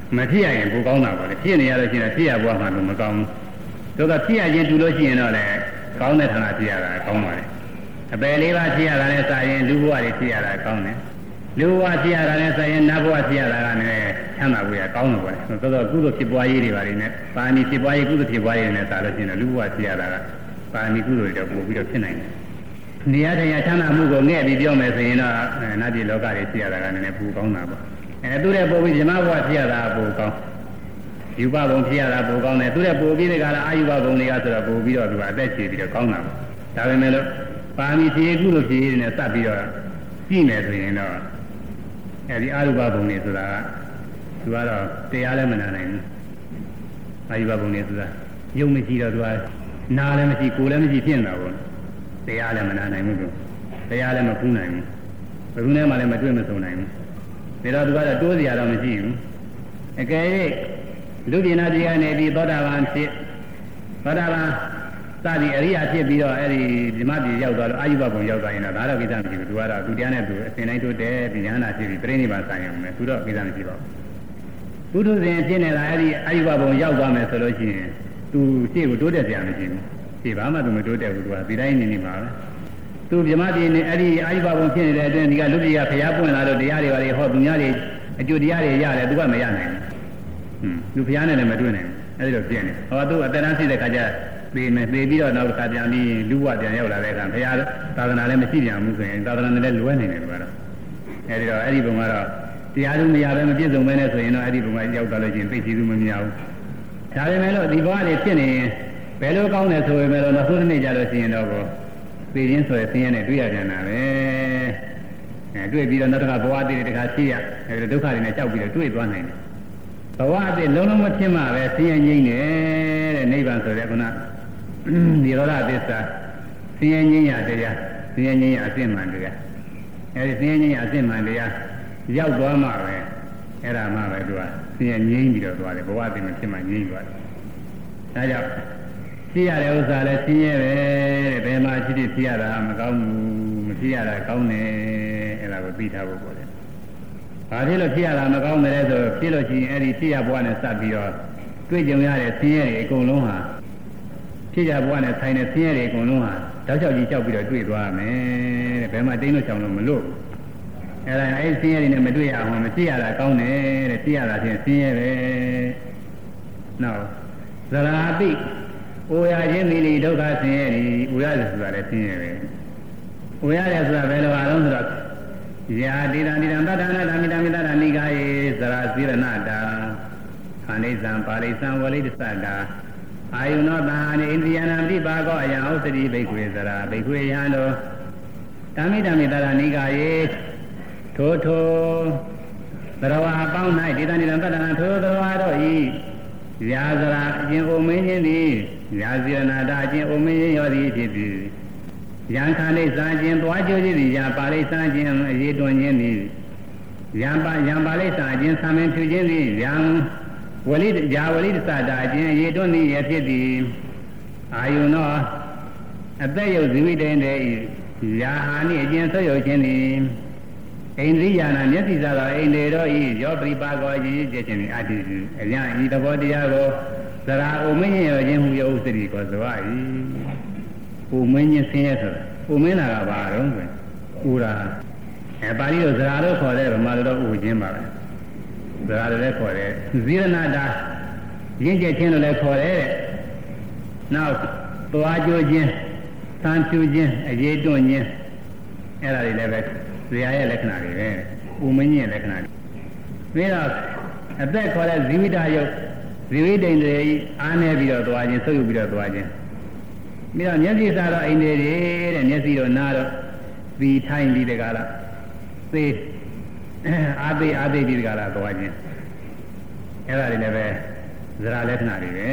မဖြစ်ရရင်ပူကောင်းတာပေါ့လေဖြစ်နေရလို့ရှိရင်ဖြစ်ရဘွားမှလို့မကောင်းဘူးသို့တော့ဖြစ်ရခြင်းတူလို့ရှိရင်တော့လေကောင်းတဲ့ဌာနဖြစ်ရတာကောင်းပါလေအပယ်လေးပါးဖြစ်ရတာနဲ့စာရင်လူဘဝတွေဖြစ်ရတာကောင်းတယ်လူဘဝဖြစ်ရတာနဲ့စာရင်နတ်ဘဝဖြစ်ရတာကလည်းချမ်းသာဖို့ရကောင်းတယ်ပေါ့လေသို့တော့ကုသိုလ်ဖြစ်ပွားရေးတွေပါနေနဲ့ပါဏိဖြစ်ပွားရေးကုသိုလ်ဖြစ်ပွားရေးနဲ့စာလို့ရှိရင်လူဘဝဖြစ်ရတာကပါဏိကုသိုလ်တွေတော့ပို့ပြီးတော့ဖြစ်နိုင်တယ်နေရာတရားချမ်းသာမှုကိုငဲ့ပြီးပြောမယ်ဆိုရင်တော့နတ်ပြည်လောကတွေဖြစ်ရတာကလည်းပူကောင်းတာပေါ့သူတဲ့ပို့ပြီးဇမဘဝဖြစ်ရတာပိုကောင်းယူပဘုံဖြစ်ရတာပိုကောင်းတယ်သူတဲ့ပို့ပြီးတဲ့ကလာအာယူပဘုံတွေကဆိုတော့ပို့ပြီးတော့သူကအသက်ရှည်ပြီးတော့ကောင်းတာပေါ့ဒါပေမဲ့လို့ပါမီဖြေကုလို့ဖြေနေစပ်ပြီးတော့ကြည့်မယ်ဆိုရင်တော့အဲဒီအာယူပဘုံတွေဆိုတာကသူကတော့တရားလည်းမနာနိုင်ဘူးအာယူပဘုံတွေဆိုတာယုံမရှိတော့သူကနာလည်းမရှိကိုယ်လည်းမရှိဖြစ်နေတာပေါ့တရားလည်းမနာနိုင်ဘူးသူတရားလည်းမဖူးနိုင်ဘူးဘယ်သူနဲ့မှလည်းမတွေ့မဆုံနိုင်ဘူးဒါတော့သူကတော့တိုးစရာတော့မရှိဘူးအကယ်၍လူပြည်နာပြည်ကနေပြီးသောတာပန်ဖြစ်သောတာပန်စသည်အရိယာဖြစ်ပြီးတော့အဲဒီဓမ္မပြည်ရောက်သွားလို့အာယုဘဘုံရောက်သွားရင်တော့ဒါတော့ကိစ္စမရှိဘူးသူကတော့သူတရားနဲ့သူအစဉ်တိုင်းတိုးတယ်ဒီဉာဏ်နာဖြစ်ပြီးပြိဋိဘံဆိုင်ရုံနဲ့သူတော့ကိစ္စမရှိပါဘူးဘုဒ္ဓဇင်ဖြစ်နေတာအဲဒီအာယုဘဘုံရောက်သွားမယ်ဆိုလို့ရှိရင်သူရှေ့ကိုတိုးတက်စရာမရှိဘူးရှေ့ဘာမှသူမတိုးတက်ဘူးသူကဒီတိုင်းနေနေမှာပဲသူဗြဟ္မပြည်နဲ့အဲ့ဒီအာယုဘဘုံဖြစ်နေတဲ့အတွင်းဒီကလူပြည်ကဖျားပွင့်လာလို့တရားတွေပါလေဟောသူများတွေအကျိုးတရားတွေရတယ်သူကမရနိုင်ဘူးလူဖျားနဲ့လည်းမတွေ့နိုင်ဘူးအဲ့ဒီတော့ပြင်းနေဟောသူအတ္တရရှိတဲ့ခါကျပြေးမယ်ပြေးပြီးတော့နောက်တစ်ခါပြန်ပြီးလူဘဝပြန်ရောက်လာတဲ့အခါဖျားသာသနာလည်းမရှိပြန်ဘူးဆိုရင်သာသနာနဲ့လည်းလွဲနိုင်တယ်ကတော့အဲ့ဒီတော့အဲ့ဒီဘုံကတော့တရားသူမရပဲမပြည့်စုံပဲနဲ့ဆိုရင်တော့အဲ့ဒီဘုံကရောက်သွားလို့ချင်းသိချည်သူမမြင်ဘူးဒါပေမဲ့လို့ဒီဘဝတွေဖြစ်နေရင်ဘယ်လိုကောင်းတယ်ဆိုပေမဲ့လို့နောက်ဆုံးတစ်နေ့ကျလို့ရှိရင်တော့သိချင်းဆိုရင်သိရင်နဲ့တွေ့ရကြတာပဲတွေ့ပြီးတော့နောက်တစ်ခါဘဝတည်တစ်ခါရှိရဒုက္ခတွေနဲ့ကြောက်ပြီးတော့တွေ့သွားနိုင်တယ်ဘဝအတည်လုံးလုံးမဖြစ်မှပဲသိရင်ငြိမ့်တယ်တဲ့နိဗ္ဗာန်ဆိုတဲ့ခုနဒီရောဓသစ္စာသိရင်ငြိမ့်ရတရားသိရင်ငြိမ့်ရအစစ်မှန်တရားအဲဒီသိရင်ငြိမ့်ရအစစ်မှန်တရားရောက်သွားမှပဲအဲ့ဒါမှပဲသူကသိရင်ငြိမ့်ပြီးတော့သွားတယ်ဘဝတည်မဖြစ်မှငြိမ့်သွားတယ်ဒါကြောင့်သိရတဲ့ဥစ္စာလည်းသိရဲပဲတဲ့ဘယ်မှာရှိဖြစ်ရတာမကောင်းဘူးမသိရတာကောင်းတယ်အဲ့ဒါကိုသိထားဖို့ပေါ့လေဘာဖြစ်လို့ဖြစ်ရတာမကောင်းတယ်လဲဆိုဖြစ်လို့ရှိရင်အဲ့ဒီဖြစ်ရဘဝနဲ့စပ်ပြီးတော့တွေ့ကြုံရတဲ့သိရဲတွေအကုန်လုံးဟာဖြစ်ရဘဝနဲ့ဆိုင်တဲ့သိရဲတွေအကုန်လုံးဟာတောက်ချောက်ကြီးကြောက်ပြီးတော့တွေ့သွားမယ်တဲ့ဘယ်မှာတိတ်လို့ချောင်လို့မလို့အဲ့ဒါအဲ့ဒီသိရဲတွေနဲ့မတွေ့ရအောင်မဖြစ်ရတာကောင်းတယ်တဲ့ဖြစ်ရတာချင်းသိရဲပဲနောက်သရာတိအိုရခြင်းမိလီဒုက္ခဆင်းရဲသည်အိုရတယ်ဆိုတာလည်းဆင်းရဲပဲအိုရတယ်ဆိုတာဘယ်လိုအားလုံးဆိုတော့ယာတိတံတိတံတတ္တနာဓမ္မိတမိတ္တနိကာယေသရာသီရဏတာခန္ဓိသံပါရိသံဝလိတ္တသတာအာယုနောတာနိဣန္ဒိယနာပိပါကောအယံဩသတိဘိက္ခွေသရာဘိက္ခွေယံတောဓမ္မိတမိတ္တနိကာယေထိုထိုသရဝအပေါင်း၌တိတံတိတံတတ္တနာထိုသရဝတို့ဤရာဇရာအကျင့်အိုမင်းခြင်းသည်ရာဇရဏတာအကျင့်အိုမင်းခြင်းရောသည်ဖြစ်သည်ယံခန္ဓိစာခြင်းသွားကြိုးခြင်းသည်ယံပါဠိစာခြင်းအရေးတွင်ခြင်းသည်ယံပါဠိစာခြင်းသာမင်ဖြူခြင်းသည်ယံဝလိယာဝလိသတာအကျင့်အရေးတွင်သည်ရဖြစ်သည်အာယုနောအသက်ယုတ်ဇီဝိတေတေယာဟာနိအကျင့်ဆွယုတ်ခြင်းသည်အိန္ဒိယနာမျက်စိစားသောအိန္ဒေရောဤရောပရိပါကောရည်ကျခြင်းသည်အတ္တိအယံဤသဘောတရားကိုသရာဥမင်းရောခြင်းဟူ၍ဥစ္စရိကိုဆို၏ဥမင်းခြင်းဆင်းရဲဆိုတာဥမင်းတာကဘာတော့ဆိုဥရာပါဠိလိုသရာလို့ခေါ်တဲ့ဗမာလိုတော့ဥခြင်းပါပဲသရာလည်းခေါ်တယ်ဇိရဏတာရင့်ကျက်ခြင်းလို့လည်းခေါ်တယ်နောက်သွားကြိုးခြင်းသံဖြူခြင်းအရေးတွန့်ခြင်းအဲ့ဒါတွေလည်းပဲဇေယရဲ့လက္ခဏာတွေပဲဥမင်းရဲ့လက္ခဏာတွေပြီးတော့အသက်ခေါ်တဲ့ဇီဝိတယုတ်ဇီဝိတိန်တွေအားနေပြီးတော့သွားခြင်းဆုပ်ယူပြီးတော့သွားခြင်းပြီးတော့မျက်စိစားတော့အိမ်တွေတဲ့မျက်စိတော့နားတော့သီထိုင်းပြီးတကလားသေအာသိပြီးတကလားသွားခြင်းအဲ့ဒါတွေလည်းပဲဇရာလက္ခဏာတွေပဲ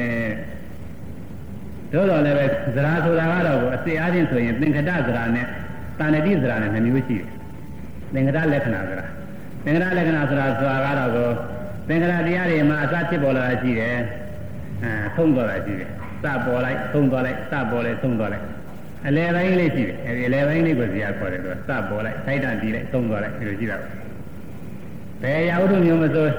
တို့တော့လည်းပဲဇရာဆိုတာကတော့အစစ်အားဖြင့်ဆိုရင်သင်္ခတဇရာနဲ့တာဏတိဇရာနဲ့2မျိုးရှိတယ်သင်္ခတလက္ခဏာဇရာသင်္ခတလက္ခဏာဇရာဆိုတာကတော့သင်္ခတတရားတွေမှာအစဖြစ်ပေါ်လာတာရှိတယ်သုံးသွားတာရှိတယ်စပေါ်လိုက်သုံးသွားလိုက်စပေါ်လိုက်သုံးသွားလိုက်အလယ်ပိုင်းလေးရှိတယ်အဲဒီအလယ်ပိုင်းလေးကိုဇရာခေါ်တယ်သူကစပေါ်လိုက်ထိုက်တန်တီးလိုက်သုံးသွားလိုက်ဒီလိုရှိတာဘယ်ရာဟုမျိုးမဆို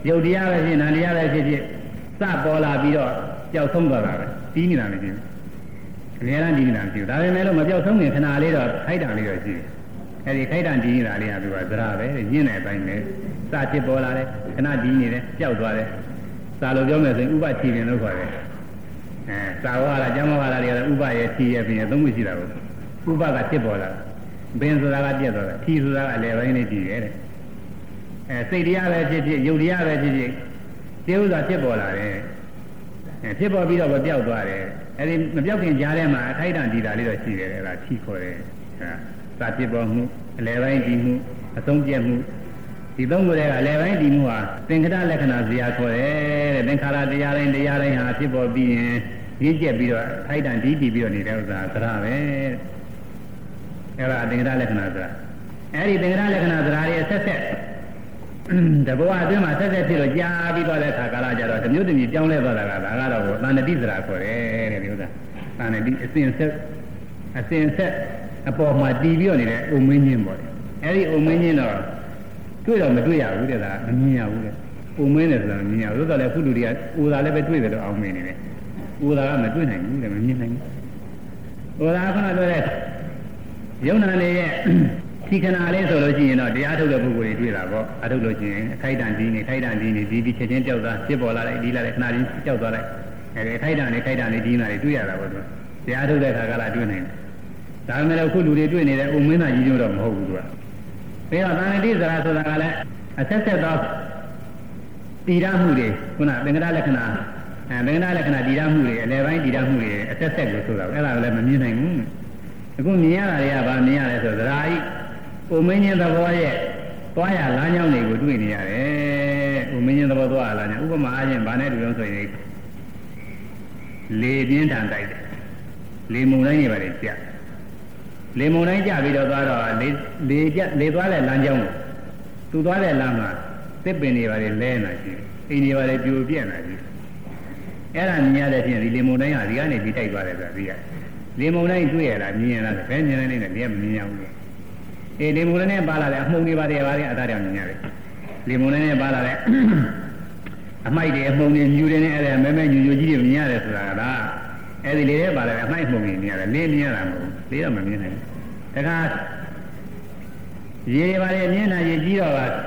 ရုပ်တရားပဲဖြစ်နာတရားပဲဖြစ်ဖြစ်စပေါ်လာပြီးတော့ကြောက်ဆုံးသွားတာပဲပြီးနေတာမရှိဘူးအများအားပြီးနေတာမရှိဘူးဒါပေမဲ့လို့မကြောက်ဆုံးခင်ခဏလေးတော့ခိုက်တာလေးတော့ရှိတယ်အဲဒီခိုက်တာဒီနေတာလေးကသူကသရပဲညင်းတဲ့အပိုင်းပဲစဖြစ်ပေါ်လာတယ်ခဏဒီနေတယ်ကြောက်သွားတယ်စာလို့ပြောမယ်ဆိုရင်ဥပချီပင်လို့ခေါ်တယ်စာဝါလာကျမ်းဝါလာတွေကဥပရဲ့ချီရဲ့ပြင်သုံးခုရှိတာကိုဥပကဖြစ်ပေါ်လာဘင်းဆိုတာကပြက်သွားတာချီဆိုတာကအလယ်ပိုင်းလေးတည်တယ်တဲ့စိတ်တရားပဲဖြစ်ဖြစ်ယုတ်တရားပဲဖြစ်ဖြစ်ဒီဥစ္စာဖြစ်ပေါ်လာတယ်ဖြစ်ပေါ်ပြီးတော့ပျောက်သွားတယ်အဲဒီမပျောက်ခင်ကြားထဲမှာအထိုက်တန်တည်တာလေးတော့ရှိတယ်အဲ့ဒါချီခေါ်တယ်စာဖြစ်ပေါ်မှုအလယ်ပိုင်းတည်မှုအဆုံးပြတ်မှုဒီသုံးခုတည်းကအလယ်ပိုင်းတည်မှုဟာသင်္ခတလက္ခဏာဇာခေါ်တယ်တဲ့သင်္ခါရတရားတိုင်းဟာဖြစ်ပေါ်ပြီးရင်ရင့်ကျက်ပြီးတော့ထိုက်တန်တည်ပြီးတော့နေတဲ့ဥစ္စာသရပဲအဲ့ဒါသင်္ခတလက္ခဏာဇာအဲ့ဒီသင်္ခတလက္ခဏာဇာရဲ့ဆက်ဆက်တဘောအတွင်းမှာဆက်ဆက်ဖြစ်လို့ကြားပြီးတော့တဲ့အခါကာလကြတော့တမျိုးတမျိုးပြောင်းလဲသွားတာကဒါကတော့သန္တိစရာခေါ်တယ်တဲ့ဒီဥစ္စာသန္တိအစဉ်ဆက်အပေါ်မှာတည်ပြီးတော့နေတဲ့ဥမင်းချင်းပေါ့အဲ့ဒီဥမင်းချင်းတော့တွေ့တော့မတွေ့ရဘူးတဲ့ဒါမမြင်ရဘူးတဲ့ဥမင်းတယ်ဆိုတာမမြင်ရဘူးသို့တော်လည်းခုလူတွေကဥသာလည်းပဲတွေ့တယ်တော့အောင်မင်းနေတယ်ဥသာကမတွေ့နိုင်ဘူးတဲ့မမြင်နိုင်ဘူးဥသာကပြောတဲ့ယုံနာနေရဲ့ဒီခဏလေးဆိုလို့ရှိရင်တော့တရားထုတ်တဲ့ပုဂ္ဂိုလ်တွေတွေ့တာပေါ့အထုတ်လို့ရှိရင်အခိုက်တန်ဒီနေခိုက်တန်ဒီနေဒီချက်ချင်းကြောက်တာဖြစ်ပေါ်လာလိုက်ဒီလာလိုက်ခဏလေးကြောက်သွားလိုက်အဲဒီခိုက်တန်နေဒီနာတွေတွေ့ရတာပေါ့သူတရားထုတ်တဲ့ခါကလာတွေ့နိုင်တယ်ဒါပေမဲ့အခုလူတွေတွေ့နေတဲ့ဥမင်းသားကြီးတို့တော့မဟုတ်ဘူးသူကပြီးတော့သန္တိစရာဆိုတာကလည်းအဆက်ဆက်သောတည်ရမှုတွေခုနသင်္ကတလက္ခဏာသင်္ကတလက္ခဏာတည်ရမှုတွေအလယ်ပိုင်းတည်ရမှုတွေအဆက်ဆက်ကိုဆိုတာအဲ့ဒါကလည်းမမြင်နိုင်ဘူးအခုမြင်ရတာတွေကဘာမြင်ရလဲဆိုတော့သရာဤဥမင်းချင်းသဘောရဲ့သွားရလမ်းကြောင်းတွေကိုတွေ့နေရတယ်ဥမင်းချင်းသဘောသွားရလမ်းကြောင်းဥပမာအားဖြင့်ဗာနဲ့တူလို့ဆိုရင်လေပြင်းထန်တိုက်တယ်လေမုန်တိုင်းတွေပါလေကြာလေမုန်တိုင်းကြပြီးတော့သွားတော့လေသွားတဲ့လမ်းကြောင်းကိုသူသွားတဲ့လမ်းမှာသစ်ပင်တွေပါလေလဲနေတာရှိတယ်အိမ်တွေပါလေပြိုပြက်နေတာရှိတယ်အဲ့ဒါမြင်ရတဲ့ဖြင့်ဒီလေမုန်တိုင်းကဒီကနေဒီတိုက်သွားတယ်ဆိုတာသိရတယ်လေမုန်တိုင်းတွေ့ရတာမြင်ရတာဘယ်မြင်နေလဲဒီကမမြင်ရဘူးလေမုန်တိုင်းနဲ့ပါလာတဲ့အမှုန်တွေပါတယ်အသားတောင်မြင်ရတယ်လေမုန်တိုင်းနဲ့ပါလာတဲ့အမိုက်တွေအမှုန်တွေမြူတွေနဲ့အဲ့ဒါမဲညူကြီးတွေမြင်ရတယ်ဆိုတာကလားအဲ့ဒီလေထဲပါလာတဲ့အမိုက်မှုန်တွေမြင်ရတယ်လေမြင်ရတာမဟုတ်ဘူးလေတော့မမြင်နိုင်ဘူးတခါရေတွေပါလေမြင်တာရေကြီးတော့ပါ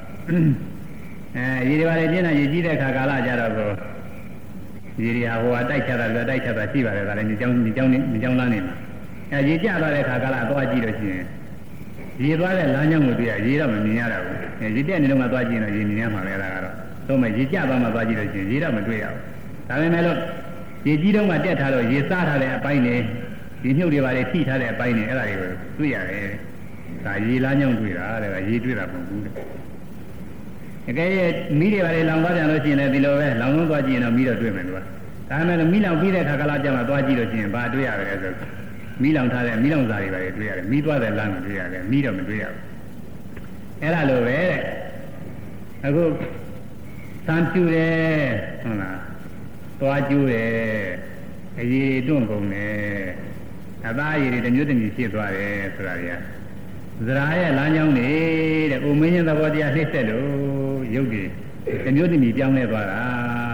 ရေတွေပါလေမြင်တာရေကြီးတဲ့ခါကာလကြတော့ကိုရေတွေဟာဟိုကတိုက်ချတာရှိပါတယ်ဒါလည်းဒီကြောင်းလမ်းနေမှာရေကျသွားတဲ့ခါကာလသွားကြည့်လို့ရှိရင်ရေသွားတဲ့လမ်းကြောင်းကိုတွေ့ရရေတော့မမြင်ရတော့ဘူးရေတက်နေတော့မှသွားကြည့်ရင်တော့ရေမြင်ရမှာပဲဒါကတော့သို့မဲ့ရေကျသွားမှသွားကြည့်လို့ရှိရင်ရေတော့မတွေ့ရဘူးဒါပေမဲ့လို့ရေကြီးတော့မှတက်ထားတော့ရေစားထားတဲ့အပိုင်းနဲ့ဒီမြုပ်တွေပါလေထိထားတဲ့အပိုင်းနဲ့အဲ့ဒါတွေကိုတွေ့ရတယ်ဒါရေလမ်းကြောင်းတွေ့တာတဲ့ရေတွေ့တာမဟုတ်ဘူးတဲ့အကယ်၍မီးတွေပါလေလောင်သွားပြန်လို့ရှိရင်လည်းဒီလိုပဲလောင်လုံးသွားကြည့်ရင်တော့မီးတော့တွေ့မယ်လို့ဒါပေမဲ့လို့မီးလောင်ပြီးတဲ့ခါကလာကြမှာသွားကြည့်လို့ရှိရင်ဘာတွေ့ရလဲဆိုမီးလောင်ထားတဲ့မီးလောင်စာတွေပါလေတွေ့ရတယ်မီးသွားတဲ့လမ်းကိုတွေ့ရတယ်မီးတော့မတွေ့ရဘူးအဲ့ဒါလိုပဲတဲ့အခုသံပြူတယ်ဟုတ်လားသွားကျိုးတယ်အရေးတွန့်ကုန်တယ်အသားရည်တွေတမျိုးတမျိုးဖြစ်သွားတယ်ဆိုတာတွေကဇရာရဲ့လမ်းကြောင်းနေတဲ့ဥမင်းချင်းသဘောတရားနှိမ့်ဆက်လို့ရုပ်တွေတမျိုးတမျိုးပြောင်းလဲသွားတာ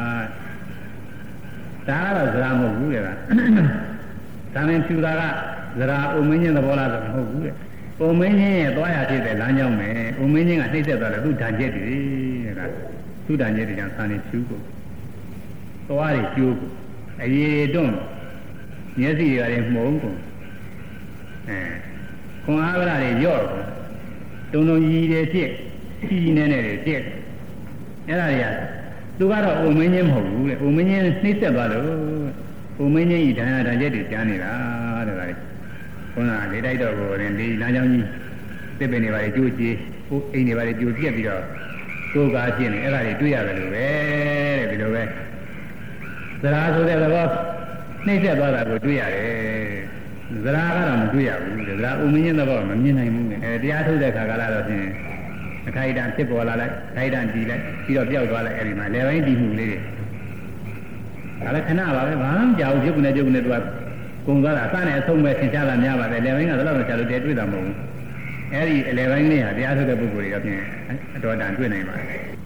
ဒါကတော့ဇရာမဟုတ်ဘူးလေကဒါနဲ့ဖြူတာကဇရာဥမင်းချင်းသဘောလားဆိုမဟုတ်ဘူးလေဥမင်းချင်းရဲ့သွားရဖြစ်တဲ့လမ်းကြောင်းပဲဥမင်းချင်းကနှိမ့်ဆက်သွားတယ်သူဓာတ်ချက်တွေတဲ့ကသူဓာတ်ချက်တွေကြောင့်ဆာနေဖြူကိုသွားရကျိုးကိုအရေးတွန့်မျက်စိတွေလည်းမှုံကုန်ခွန်အားကတွေရော့တုံတုံကြီးတွေဖြစ်ကြီးနေနေတွေဖြစ်အဲ့ဒါတွေကသူကတော့ဥမင်းချင်းမဟုတ်ဘူးလေဥမင်းချင်းနှိမ့်ဆက်သွားလို့ဥမင်းချင်းဤဓာတ်ချက်တွေကြားနေတာတဲ့ဒါလေခုနကလေတိုက်တော့ကိုရင်ဒီလမ်းကြောင်းကြီးသစ်ပင်တွေပါလေကြိုးကြီးအိမ်တွေပါလေကြိုးပြက်ပြီးတော့ကိုယ်ကားဖြစ်နေအဲ့ဒါတွေတွေ့ရတယ်လို့ပဲတဲ့ဒီလိုပဲဇရာဆိုတဲ့သဘောနှိမ့်ဆက်သွားတာကိုတွေ့ရတယ်ဇရာကတော့မတွေ့ရဘူးဇရာဥမင်းချင်းသဘောမမြင်နိုင်ဘူးတရားထုတ်တဲ့ခါကလာတော့ဖြင့်အခိုက်အတန့်ဖြစ်ပေါ်လာလိုက်ခိုက်တန့်တည်လိုက်ပြီးတော့ပျောက်သွားလိုက်အဲ့ဒီမှာလေပိုင်းတည်မှုလေးတွေဒါလည်းခဏပါပဲဘာမှမကြောက်ဘူးပြုတ်နေသူကကုံသွားတာအစနဲ့အဆုံးပဲသင်ရှားတာများပါတယ်လေပိုင်းကတော့တော့ဆရာတို့တည်းတွေ့တာမဟုတ်ဘူးအဲ့ဒီလေပိုင်းလေးဟာတရားထုတ်တဲ့ပုဂ္ဂိုလ်တွေတော့ဖြင့်အတော်တန်တွေ့နိုင်ပါတယ်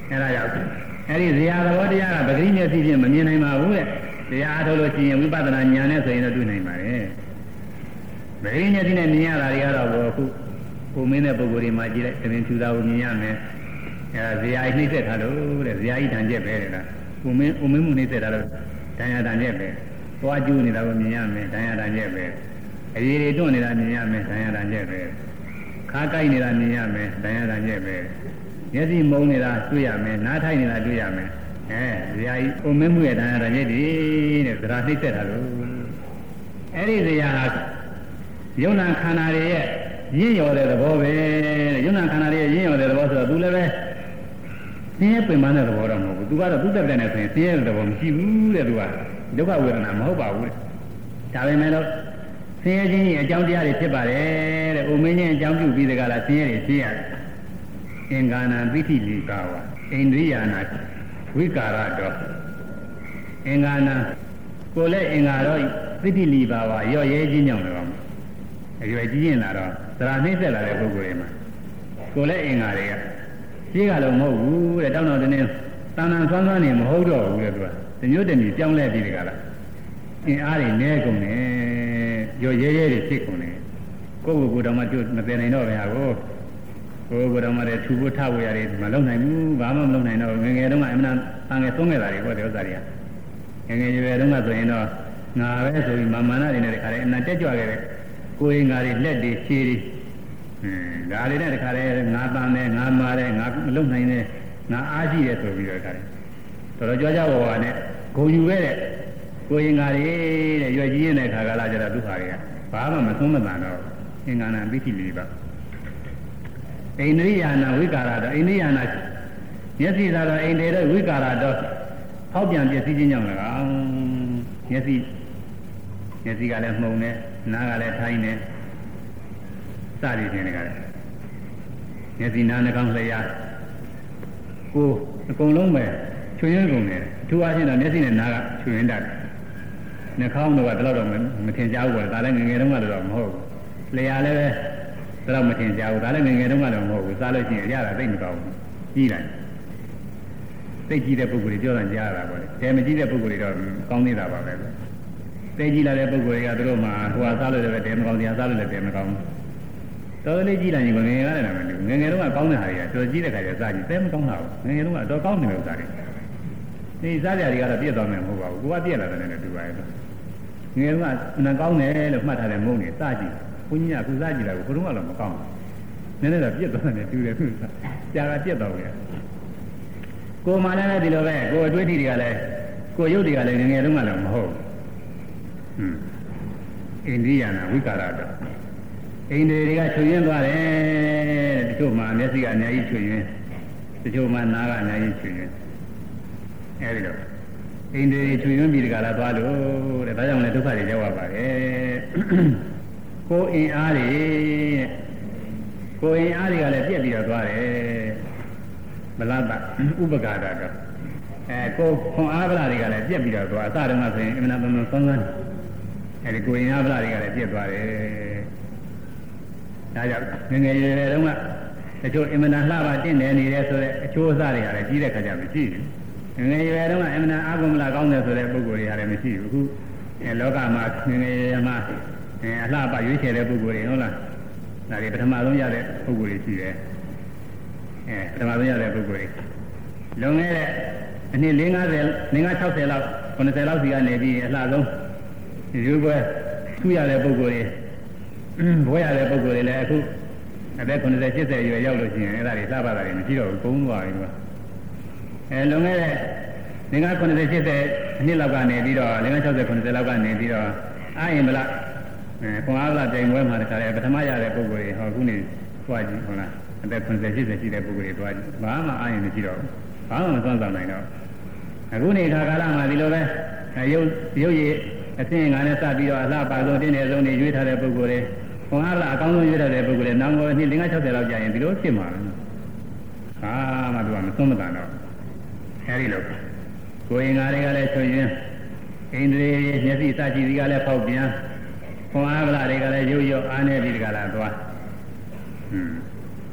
အဲ့ဒါကြောင့်အဲ့ဒီဇေယသဘောတရားကပဂရိမျက်စိဖြင့်မမြင်နိုင်ပါဘူးတဲ့တရားအားထုတ်လို့ရှိရင်ဝိပဿနာဉာဏ်နဲ့ဆိုရင်တော့တွေ့နိုင်ပါတယ်ပဂရိမျက်စိနဲ့မြင်ရတာတွေကတော့အခုကိုမင်းတဲ့ပုဂ္ဂိုလ်တွေမှာကြည့်လိုက်သမင်ဖြူတာကိုမြင်ရမယ်အဲဇေယနှိမ့်ဆက်ထားလို့တဲ့ဇေယဤတန်ကျက်ပဲတဲ့လားကိုမင်းမှုနှိမ့်ဆက်ထားလို့တန်ရတန်ကျက်ပဲသွားကျူးနေတာကိုမြင်ရမယ်တန်ရတန်ကျက်ပဲအရေးတွေတွန့်နေတာမြင်ရမယ်တန်ရတန်ကျက်ပဲခါးကိုက်နေတာမြင်ရမယ်တန်ရတန်ကျက်ပဲမျက်စိမုံနေတာတွေ့ရမယ်နားထိုင်နေတာတွေ့ရမယ်ဇေယဤကိုမင်းမှုရဲ့တန်ရတန်ကျက်ဒီတဲ့သရာနှိမ့်ဆက်ထားလို့အဲ့ဒီဇေယဟာယုံနာခန္ဓာတွေရဲ့ရင်းရော်တဲ့သဘောပဲတဲ့ယုံနာခန္ဓာတွေရဲ့ရင်းရော်တဲ့သဘောဆိုတော့သူလည်းပဲဆင်းရဲပင်ပန်းတဲ့သဘောတော့မဟုတ်ဘူးသူကတော့သူ့တက်တဲ့နဲ့ဆိုရင်ဆင်းရဲတဲ့သဘောမရှိဘူးတဲ့သူကဒုက္ခဝေဒနာမဟုတ်ပါဘူးတဲ့ဒါပေမဲ့လို့ဆင်းရဲခြင်းရဲ့အကြောင်းတရားတွေဖြစ်ပါတယ်တဲ့ဥမင်းချင်းအကြောင်းပြုပြီးတဲ့ကလာဆင်းရဲတွေဖြစ်ရတယ်အင်္ဂါနာပိဋိလိကာဝအိန္ဒိယနာဝိကာရတော်အင်္ဂါနာကိုယ်လည်းအင်္ဂါတော့ပိဋိလိပါဝရော့ရဲခြင်းကြောင့်လည်းအရွယ်ကြီးရင်လာတော့သရာနှိမ့်ဆက်လာတဲ့ပုဂ္ဂိုလ်တွေမှာကိုယ်လည်းအင်္ဂါတွေကကြီးကလည်းမဟုတ်ဘူးတဲ့တောင်းတော့တင်းတန်တန်ဆွမ်းဆွမ်းနေမဟုတ်တော့ဘူးတဲ့သူကဒီမျိုးတည်းပြောင်းလဲပြီးတကလားအင်အားတွေနည်းကုန်တယ်ရောရဲရဲတွေဖြစ်ကုန်တယ်ကိုယ့်ကိုယ်တော်မှကျိုးမသိနိုင်တော့ဗျာကိုယ်ကိုယ်တော်မှလည်းထူဖို့ထဖို့ရတယ်မလုပ်နိုင်ဘူးဘာမှမလုပ်နိုင်တော့ငယ်ငယ်တုန်းကအမှန်တန်ငယ်သုံးခဲ့တာတွေပေါ့ဒီဥစ္စာတွေကငယ်ငယ်ရွယ်တုန်းကဆိုရင်တော့ငါပဲဆိုပြီးမာမနာတွေနဲ့တခါတည်းအနာတက်ကြွခဲ့တဲ့ကိုယ်ငါတွေလက်တွေခြေတွေဒါတွေနဲ့တခါတည်းငါတန်တယ်ငါမာတယ်ငါမလုံနိုင်တယ်ငါအားရှိတယ်ဆိုပြီးတော့တခါတည်းတော်တော်ကြွားကြဝါနဲ့ဂုံယူခဲ့တဲ့ကိုယ်ငါတွေတဲ့ရွယ်ကြီးနေတဲ့ခါကလာကြတော့သူဟာတွေကဘာမှမဆုံးမတန်တော့အင်္ဂါနာပိဋိလိပါအိန္ဒိယနာဝိကာရတော့အိန္ဒိယနာမျက်စိသာတော့အိန္ဒိရဝိကာရတော့ဟောက်ပြန်ပြည့်စည်ခြင်းကြောင့်လည်းမျက်စိကလည်းမှုံနေနားကလည်းထိုင်းနေစသည်ဖြင့်လည်းမျက်စိနားနှာခေါင်းလျှာကိုယ်အကုန်လုံးပဲချွေရင်းကုန်တယ်အထူးအားဖြင့်တော့မျက်စိနဲ့နားကချွေရင်းတတ်တယ်နှာခေါင်းတော့တော့မထင်ရှားဘူးပေါ့ဒါလည်းငယ်ငယ်တုန်းကတော့မဟုတ်ဘူးလျှာလည်းပဲတော့မထင်ရှားဘူးဒါလည်းငယ်ငယ်တုန်းကတော့မဟုတ်ဘူးစားလို့ရှိရင်ရတာသိမကောင်းဘူးကြီးလိုက်သိကြည့်တဲ့ပုဂ္ဂိုလ်တွေပြောတာကြားရတာပေါ့လေတဲမကြည့်တဲ့ပုဂ္ဂိုလ်တွေတော့ကောင်းနေတာပါပဲသိကြည့်လာတဲ့ပုဂ္ဂိုလ်တွေကသူတို့မှဟိုဟာစားလို့လည်းတဲမကောင်းတရားစားလို့လည်းတဲမကောင်းတော်တော်လေးကြည့်လိုက်ရင်ငယ်ငယ်ကလည်းမတူငယ်ငယ်တုန်းကကောင်းတဲ့ဟာတွေကတော်ကြည့်တဲ့ခါကျစားကြည့်တဲမကောင်းတာဘူးငယ်ငယ်တုန်းကတော့ကောင်းတယ်လို့စားတယ်ဒီစားကြတွေကတော့ပြည့်သွားမယ်မဟုတ်ပါဘူးကိုကပြည့်လာတယ်နဲ့တူပါရဲ့ငယ်ကနှကောင်းတယ်လို့မှတ်ထားတဲ့မုံတွေစားကြည့်ဘုန်းကြီးကခုစားကြည့်တာကိုဘုရုံးကတော့မကောင်းဘူးနည်းနည်းတော့ပြည့်သွားတယ်တူတယ်ခုကြာကပြည့်သွားတယ်ကိုမှလည်းဒီလိုပဲကိုအတွေ့အထိတွေကလည်းကိုရုပ်တွေကလည်းငယ်တုန်းကလည်းမဟုတ်အိန္ဒိယနာဝိကာရတော့အိန္ဒိတွေကချွေရင်းသွားတယ်တချို့မှမျက်စိကအများကြီးချွေရင်းတချို့မှနားကအများကြီးချွေရင်းအဲဒီတော့အိန္ဒိချွေရင်းပြီးတကလားသွားလို့တဲ့ဒါကြောင့်လည်းဒုက္ခတွေရောက်ရပါတယ်ကိုယ်အင်အားတွေကလည်းပြက်ပြီးတော့သွားတယ်မလားတာဥပက္ခတာတော့ကိုယ်ခွန်အားဗလာတွေကလည်းပြက်ပြီးတော့သွားအစတုန်းကဆိုရင်အမှန်တမ်းဆောင်းအဲဒီကိုယ်အင်အားဗလာတွေကလည်းပြက်သွားတယ်ဒါကြောင့်ငယ်ငယ်ရွယ်ရွယ်တုန်းကတချို့အမှန်တန်လှပါတင့်တယ်နေတယ်ဆိုတဲ့အချိုးအစားတွေကလည်းကြီးတဲ့ခါကျမရှိဘူးငယ်ငယ်ရွယ်တုန်းကအမှန်တန်အာဂုမလာကောင်းတယ်ဆိုတဲ့ပုဂ္ဂိုလ်တွေကလည်းမရှိဘူးအခုလောကမှာငယ်ငယ်ရွယ်ရွယ်မှာအလှပရွေးချယ်တဲ့ပုဂ္ဂိုလ်တွေဟုတ်လားဒါတွေပထမဆုံးရတဲ့ပုဂ္ဂိုလ်တွေရှိတယ်ပထမဆုံးရတဲ့ပုဂ္ဂိုလ်တွေလွန်ခဲ့တဲ့အနှစ်50 60လောက်90လောက်စီကနေပြီးအလှဆုံးရိုးပွဲထူရတဲ့ပုဂ္ဂိုလ်တွေဘွဲရတဲ့ပုဂ္ဂိုလ်တွေလည်းအခုအသက်90 80ရွယ်ရောက်လို့ရှိရင်အဲ့ဒါတွေလှပတာတွေမရှိတော့ဘူးကုန်းသွားပြီကွာလွန်ခဲ့တဲ့90 80အနှစ်လောက်ကနေပြီးတော့60 90လောက်ကနေပြီးတော့အာရင်ဗလားခွန်အားဗလားတိုင်ပွဲမှာတခါလေပထမရတဲ့ပုဂ္ဂိုလ်တွေဟောခုနေသွားကြည့်ဟုတ်လားအသက်90 80ရှိတဲ့ပုဂ္ဂိုလ်တွေသွားကြည့်ဘာမှအာရင်မရှိတော့ဘူးဘာမှမစွမ်းဆောင်နိုင်တော့အခုနေခါကာလမှာဒီလိုပဲရုပ်ရည်အသိငါနဲ့စပြီးတော့အလှပါဆုံးတင်းတဲ့ဆုံးတွေရွေးထားတဲ့ပုဂ္ဂိုလ်တွေခွန်အားဗလားအကောင်းဆုံးရွေးထားတဲ့ပုဂ္ဂိုလ်တွေနောင်ကိုနှစ်50 60လောက်ကြာရင်ဒီလိုဖြစ်မှာဘာမှသူကမစွမ်းမတန်တော့အဲဒီလိုကိုယ်ငါတွေကလည်းချွင်ရင်အိန္ဒြေမျက်စိစကြည့်ဒီကလည်းဖောက်ပြန်ခွန်အားဗလားတွေကလည်းရုပ်အားနေပြီးဒီကလာသွား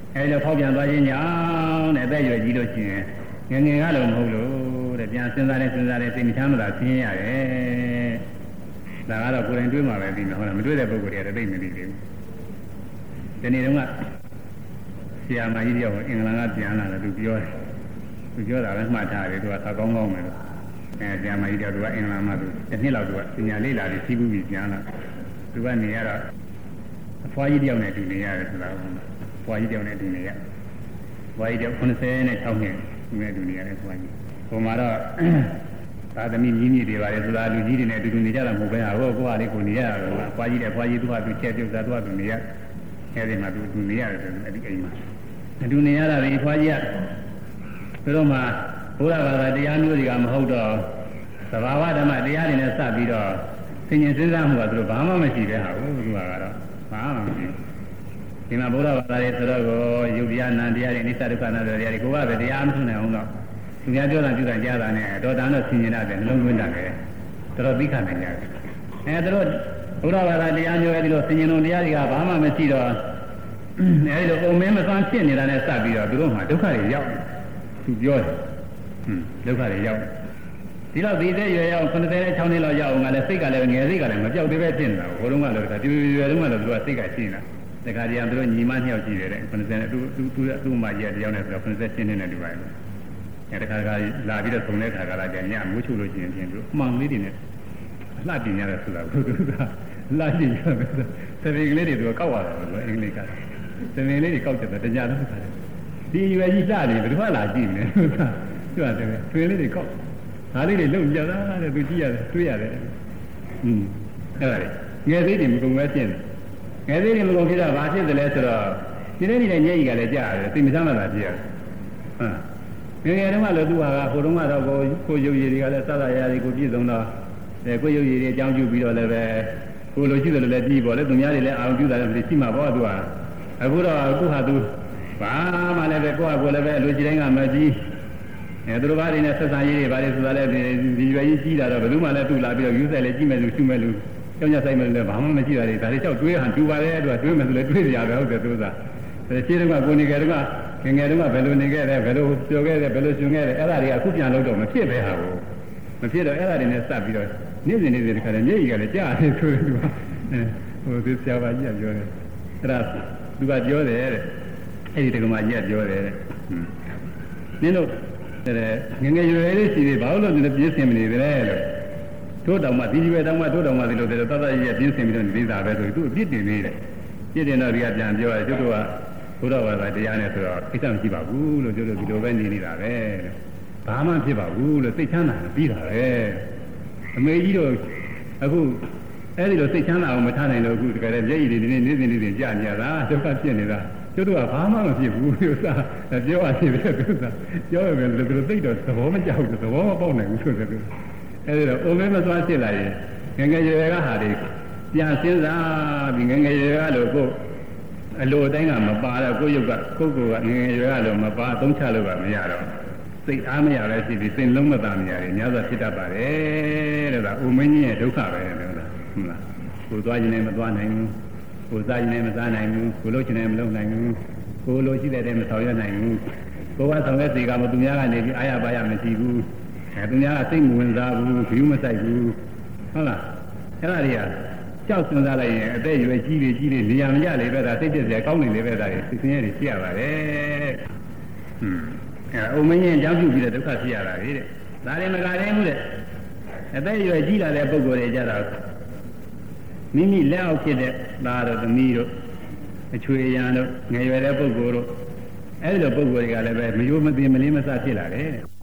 အဲဒီလိုဖောက်ပြန်သွားခြင်းကြောင့်တဲ့တဲ့ရွယ်ကြီးလို့ရှိရင်ငယ်ငယ်ကလည်းမဟုတ်လို့တဲ့ပြန်စဉ်းစားတယ်စိတ်မချမ်းသာဆင်းရဲရတယ်ဒါကတော့ကိုယ်တိုင်တွေးမှပဲပြီးမှာဟုတ်လားမတွေးတဲ့ပုဂ္ဂိုလ်တွေကတိတ်မသိသေးဘူးဒီနေ့တုန်းကဆရာမကြီးတယောက်အင်္ဂလန်ကပြန်လာတယ်သူပြောတာလည်းမှတ်ထားတယ်သူကသာကောင်းမယ်လို့ဆရာမကြီးတယောက်သူကအင်္ဂလန်မှာသူတစ်နှစ်လောက်သူကပညာလေးလာပြီးစီးပူးပြီးပြန်လာသူကနေရတော့အဖွားကြီးတယောက်နဲ့တူနေရတယ်ဆိုတာကဖွားကြီးတယောက်နဲ့တူနေရဖွားကြီးတယောက်96နှစ်သူနဲ့တူနေရတယ်ဖွားကြီးဟိုမှာတော့သာသမီမြည်တွေပါလေဆိုတာလူကြီးတွေနဲ့အတူတူနေကြတာမဟုတ်ပဲဟာကိုကလေးကိုနေရတာအဖွားကြီးသူကသူချက်ပြုတ်စားသူနေရအဲဒီမှာသူနေရတယ်ဆိုအဲ့ဒီအိမ်မှာအတူနေရတာဒီဖွားကြီးကသူတို့မှာဘုရားဘာသာတရားမျိုးတွေကမဟုတ်တော့သဘာဝဓမ္မတရားတွေနဲ့စပြီးတော့သင်ញင်စဉ်းစားမှုကသူတို့ဘာမှမရှိတဲ့ဟာကိုသူကတော့ဘာမှမရှိဘူးဒီမှာဘုရားဘာသာတွေဆိုတော့ယုတ်တရားနံတရားတွေအနိစ္စဒုက္ခအနတ္တတရားတွေကိုကပဲတရားမထုနိုင်အောင်တော့သူများပြောတာပြုတာကြားတာနဲ့တော်တန်တော့ဆင်ញင်ရတယ်နှလုံးသွင်းတာပဲတော်တော်သိခနိုင်ကြတယ်သူတို့ဘုရားဘာသာတရားမျိုးအဲဒီလိုဆင်ញင်လုံးတရားတွေကဘာမှမရှိတော့အဲဒီလိုပုံမင်းမဆန်းဖြစ်နေတာနဲ့စပြီးတော့သူတို့မှာဒုက္ခတွေရောက်သူပြောတယ်ဒုက္ခတွေရောက်ဒီတော့ဒီတဲ့ရွယ်ရောက်96နှစ်လောက်ရောက်အောင်ကလည်းစိတ်ကလည်းငယ်စိတ်ကလည်းမပြောက်သေးပဲဖြစ်နေတာဘိုးတော်ကလည်းဒီရွယ်တုန်းကတော့သူကစိတ်ကရှိနေတာတခါတည်းကသူတို့ညီမ2ယောက်ရှိတယ်တဲ့90သူ့မကြီးတယောက်နဲ့ဆိုတော့98နှစ်နဲ့တူပါတယ်တခါလာပြီးတော့သုံးတဲ့ခါကလာကြညမိုးချို့လို့ရှိရင်ပြင်ပြီးမှန်လေးတွေနဲ့အလှတင်ရတယ်ဆိုတာဘုရားလှတင်ရတယ်သတိကလေးတွေသူကကောက်ရတယ်လို့အင်္ဂလိပ်ကသတိလေးတွေကောက်ကြတယ်တရားလုံးခါတယ်ဒီရွယ်ကြီးလှနေဘယ်သူမှလာကြည့်နေသူကသူကသတိလေးတွေကောက်ဒါလေးတွေလုံကြတာတဲ့သူကြည့်ရတယ်တွေးရတယ်အဲ့ဒါလေငယ်သေးတယ်မကုန်ပဲဖြစ်နေငယ်သေးတယ်မကုန်ဖြစ်တော့ဘာဖြစ်တယ်လဲဆိုတော့ဒီနေ့ညကြီးကလည်းကြားရတယ်သိမချမ်းသာဖြစ်ရတယ်ငယ်ငယ်တုန်းကလည်းသူကဟိုတုန်းကတော့ကိုရုပ်ရည်တွေကလည်းစသရာတွေကိုပြည့်စုံတော့ကိုရုပ်ရည်တွေအကြောင်းပြုပြီးတော့လည်းပဲကိုလိုရှိတယ်လို့လည်းပြီးပေါ့လေသူများတွေလည်းအာရုံပြုတာလည်းရှိမှာပေါ့သူကအခုတော့သူဟာသူဘာမှလည်းပဲကိုယ့်အကိုလည်းပဲလူကြီးတိုင်းကမကြည့်သူတို့ဘာတွေနဲ့ဆက်ဆံရေးတွေဘာတွေဆိုတာလဲဒီရွယ်ကြီးကြီးတာတော့ဘယ်သူမှလည်းသူ့လာပြီးတော့ယူဆိုင်လည်းကြည့်မယ်လို့ရှုမယ်လို့ကြောင်ကြဆိုင်မယ်လို့လည်းဘာမှမရှိတာတွေဒါတွေလျှောက်တွေးဟန်တူပါလေသူကတွေးမယ်ဆိုလည်းတွေးကြရပဲဟုတ်တယ်သူကရှင်းတော့ကိုနေကြတော့ငယ်တုန်းကဘယ်လိုနေခဲ့တယ်ဘယ်လိုပြောခဲ့တယ်ဘယ်လိုရှင်ခဲ့တယ်အဲ့ဒါတွေကအခုပြန်လို့တော့မဖြစ်ပဲဟာကိုမဖြစ်တော့အဲ့ဒါတွေနဲ့စပ်ပြီးတော့နေ့စဉ်တခါတည်းမျက်ရည်ကလည်းကြားတယ်ဆိုတော့ဟိုဒီဆရာကြီးကပြောတယ်အဲ့ဒါသူကပြောတယ်တဲ့အဲ့ဒီတက္ကမကြီးကပြောတယ်တဲ့နင်းတို့ငငယ်ရွယ်လေးရှိသေးဘာလို့လဲပြင်းစင်မနေတယ်လို့တို့တောင်မှဒီရွယ်တောင်မှတို့တောင်မှဒီလိုတတ်တတ်ကြီးပြင်းစင်ပြီးတော့နေသားပဲဆိုသူအပြစ်တင်နေတယ်ပြစ်တင်တော့ဒီကပြန်ပြောတယ်တို့ကဘုရားဘာသာတရားနဲ့ဆိုတော့အိတ်ဆမရှိပါဘူးလို့တို့ဒီလိုပဲနေနေတာပဲဘာမှဖြစ်ပါဘူးလို့စိတ်ချမ်းသာပြီးတာပဲအမေကြီးတို့အခုအဲ့ဒီလိုစိတ်ချမ်းသာအောင်မထားနိုင်လို့အခုတကယ်လည်းမျက်ရည်တွေနေ့စဉ်ကြာနေရတာဒုက္ခဖြစ်နေတာတို့ကဘာမှမဖြစ်ဘူးလို့သာပြောရတယ်ပဲသူကပြောရမယ်လို့သူသိတော့သဘောမကျဘူးသဘောမပေါက်နိုင်ဘူးဆိုတယ်အဲ့ဒါတော့အိုမဲမသွားဖြစ်လာရင်ငငယ်ရွယ်ကဟာတွေပြန်စဉ်းစားပြီးငငယ်ရွယ်ကလို့ကိုအလိုတိုင်းကမပါတော့ကိုယ့်ရုပ်ကကိုယ့်ကိုယ်ကငငယ်ရွယ်ကလို့မပါသုံးချလို့ကမရတော့စိတ်အားမရလဲရှိပြီးစိတ်လုံးမသားမရရင်များစွာဖြစ်တတ်ပါတယ်တဲ့ဒါအိုမင်းကြီးရဲ့ဒုက္ခပဲတဲ့ဟုတ်လားကိုသွားခြင်းနဲ့မသွားနိုင်ဘူးကိုစားခြင်းနဲ့မစားနိုင်ဘူးကိုလို့ခြင်းနဲ့မလုပ်နိုင်ဘူးကိုလိုရှိတဲ့တည်းမဆောင်ရွက်နိုင်ဘူးကိုကဆောင်ရွက်စီကမသူများကနေပြီးအားရပါရမရှိဘူးသူများကစိတ်မဝင်စားဘူးဘီယူမဆိုင်ဘူးဟုတ်လားအဲ့ဒါတွေကကြောက်စင်စားလိုက်ရင်အသက်ရွယ်ကြီးနေရမရလေပဲဒါစိတ်ပြည့်စရာကောင်းနေလေပဲဒါတွေစိတ်ဆင်းရဲတွေရှိရပါတယ်အဲ့အုံမင်းရင်ကြောက်ပြုပြီးတဲ့ဒုက္ခဖြစ်ရတာလေတဲ့ဒါတွေမကရင်ဘူးတဲ့အသက်ရွယ်ကြီးလာတဲ့ပုဂ္ဂိုလ်တွေကြတော့မိမိလက်အောက်ဖြစ်တဲ့သားတို့သမီးတို့အချွေရန်တို့ငယ်ရွယ်တဲ့ပုဂ္ဂိုလ်တို့အဲဒီလိုပုဂ္ဂိုလ်တွေကလည်းပဲမယိုးမသိမလေးမစဖြစ်လာတယ်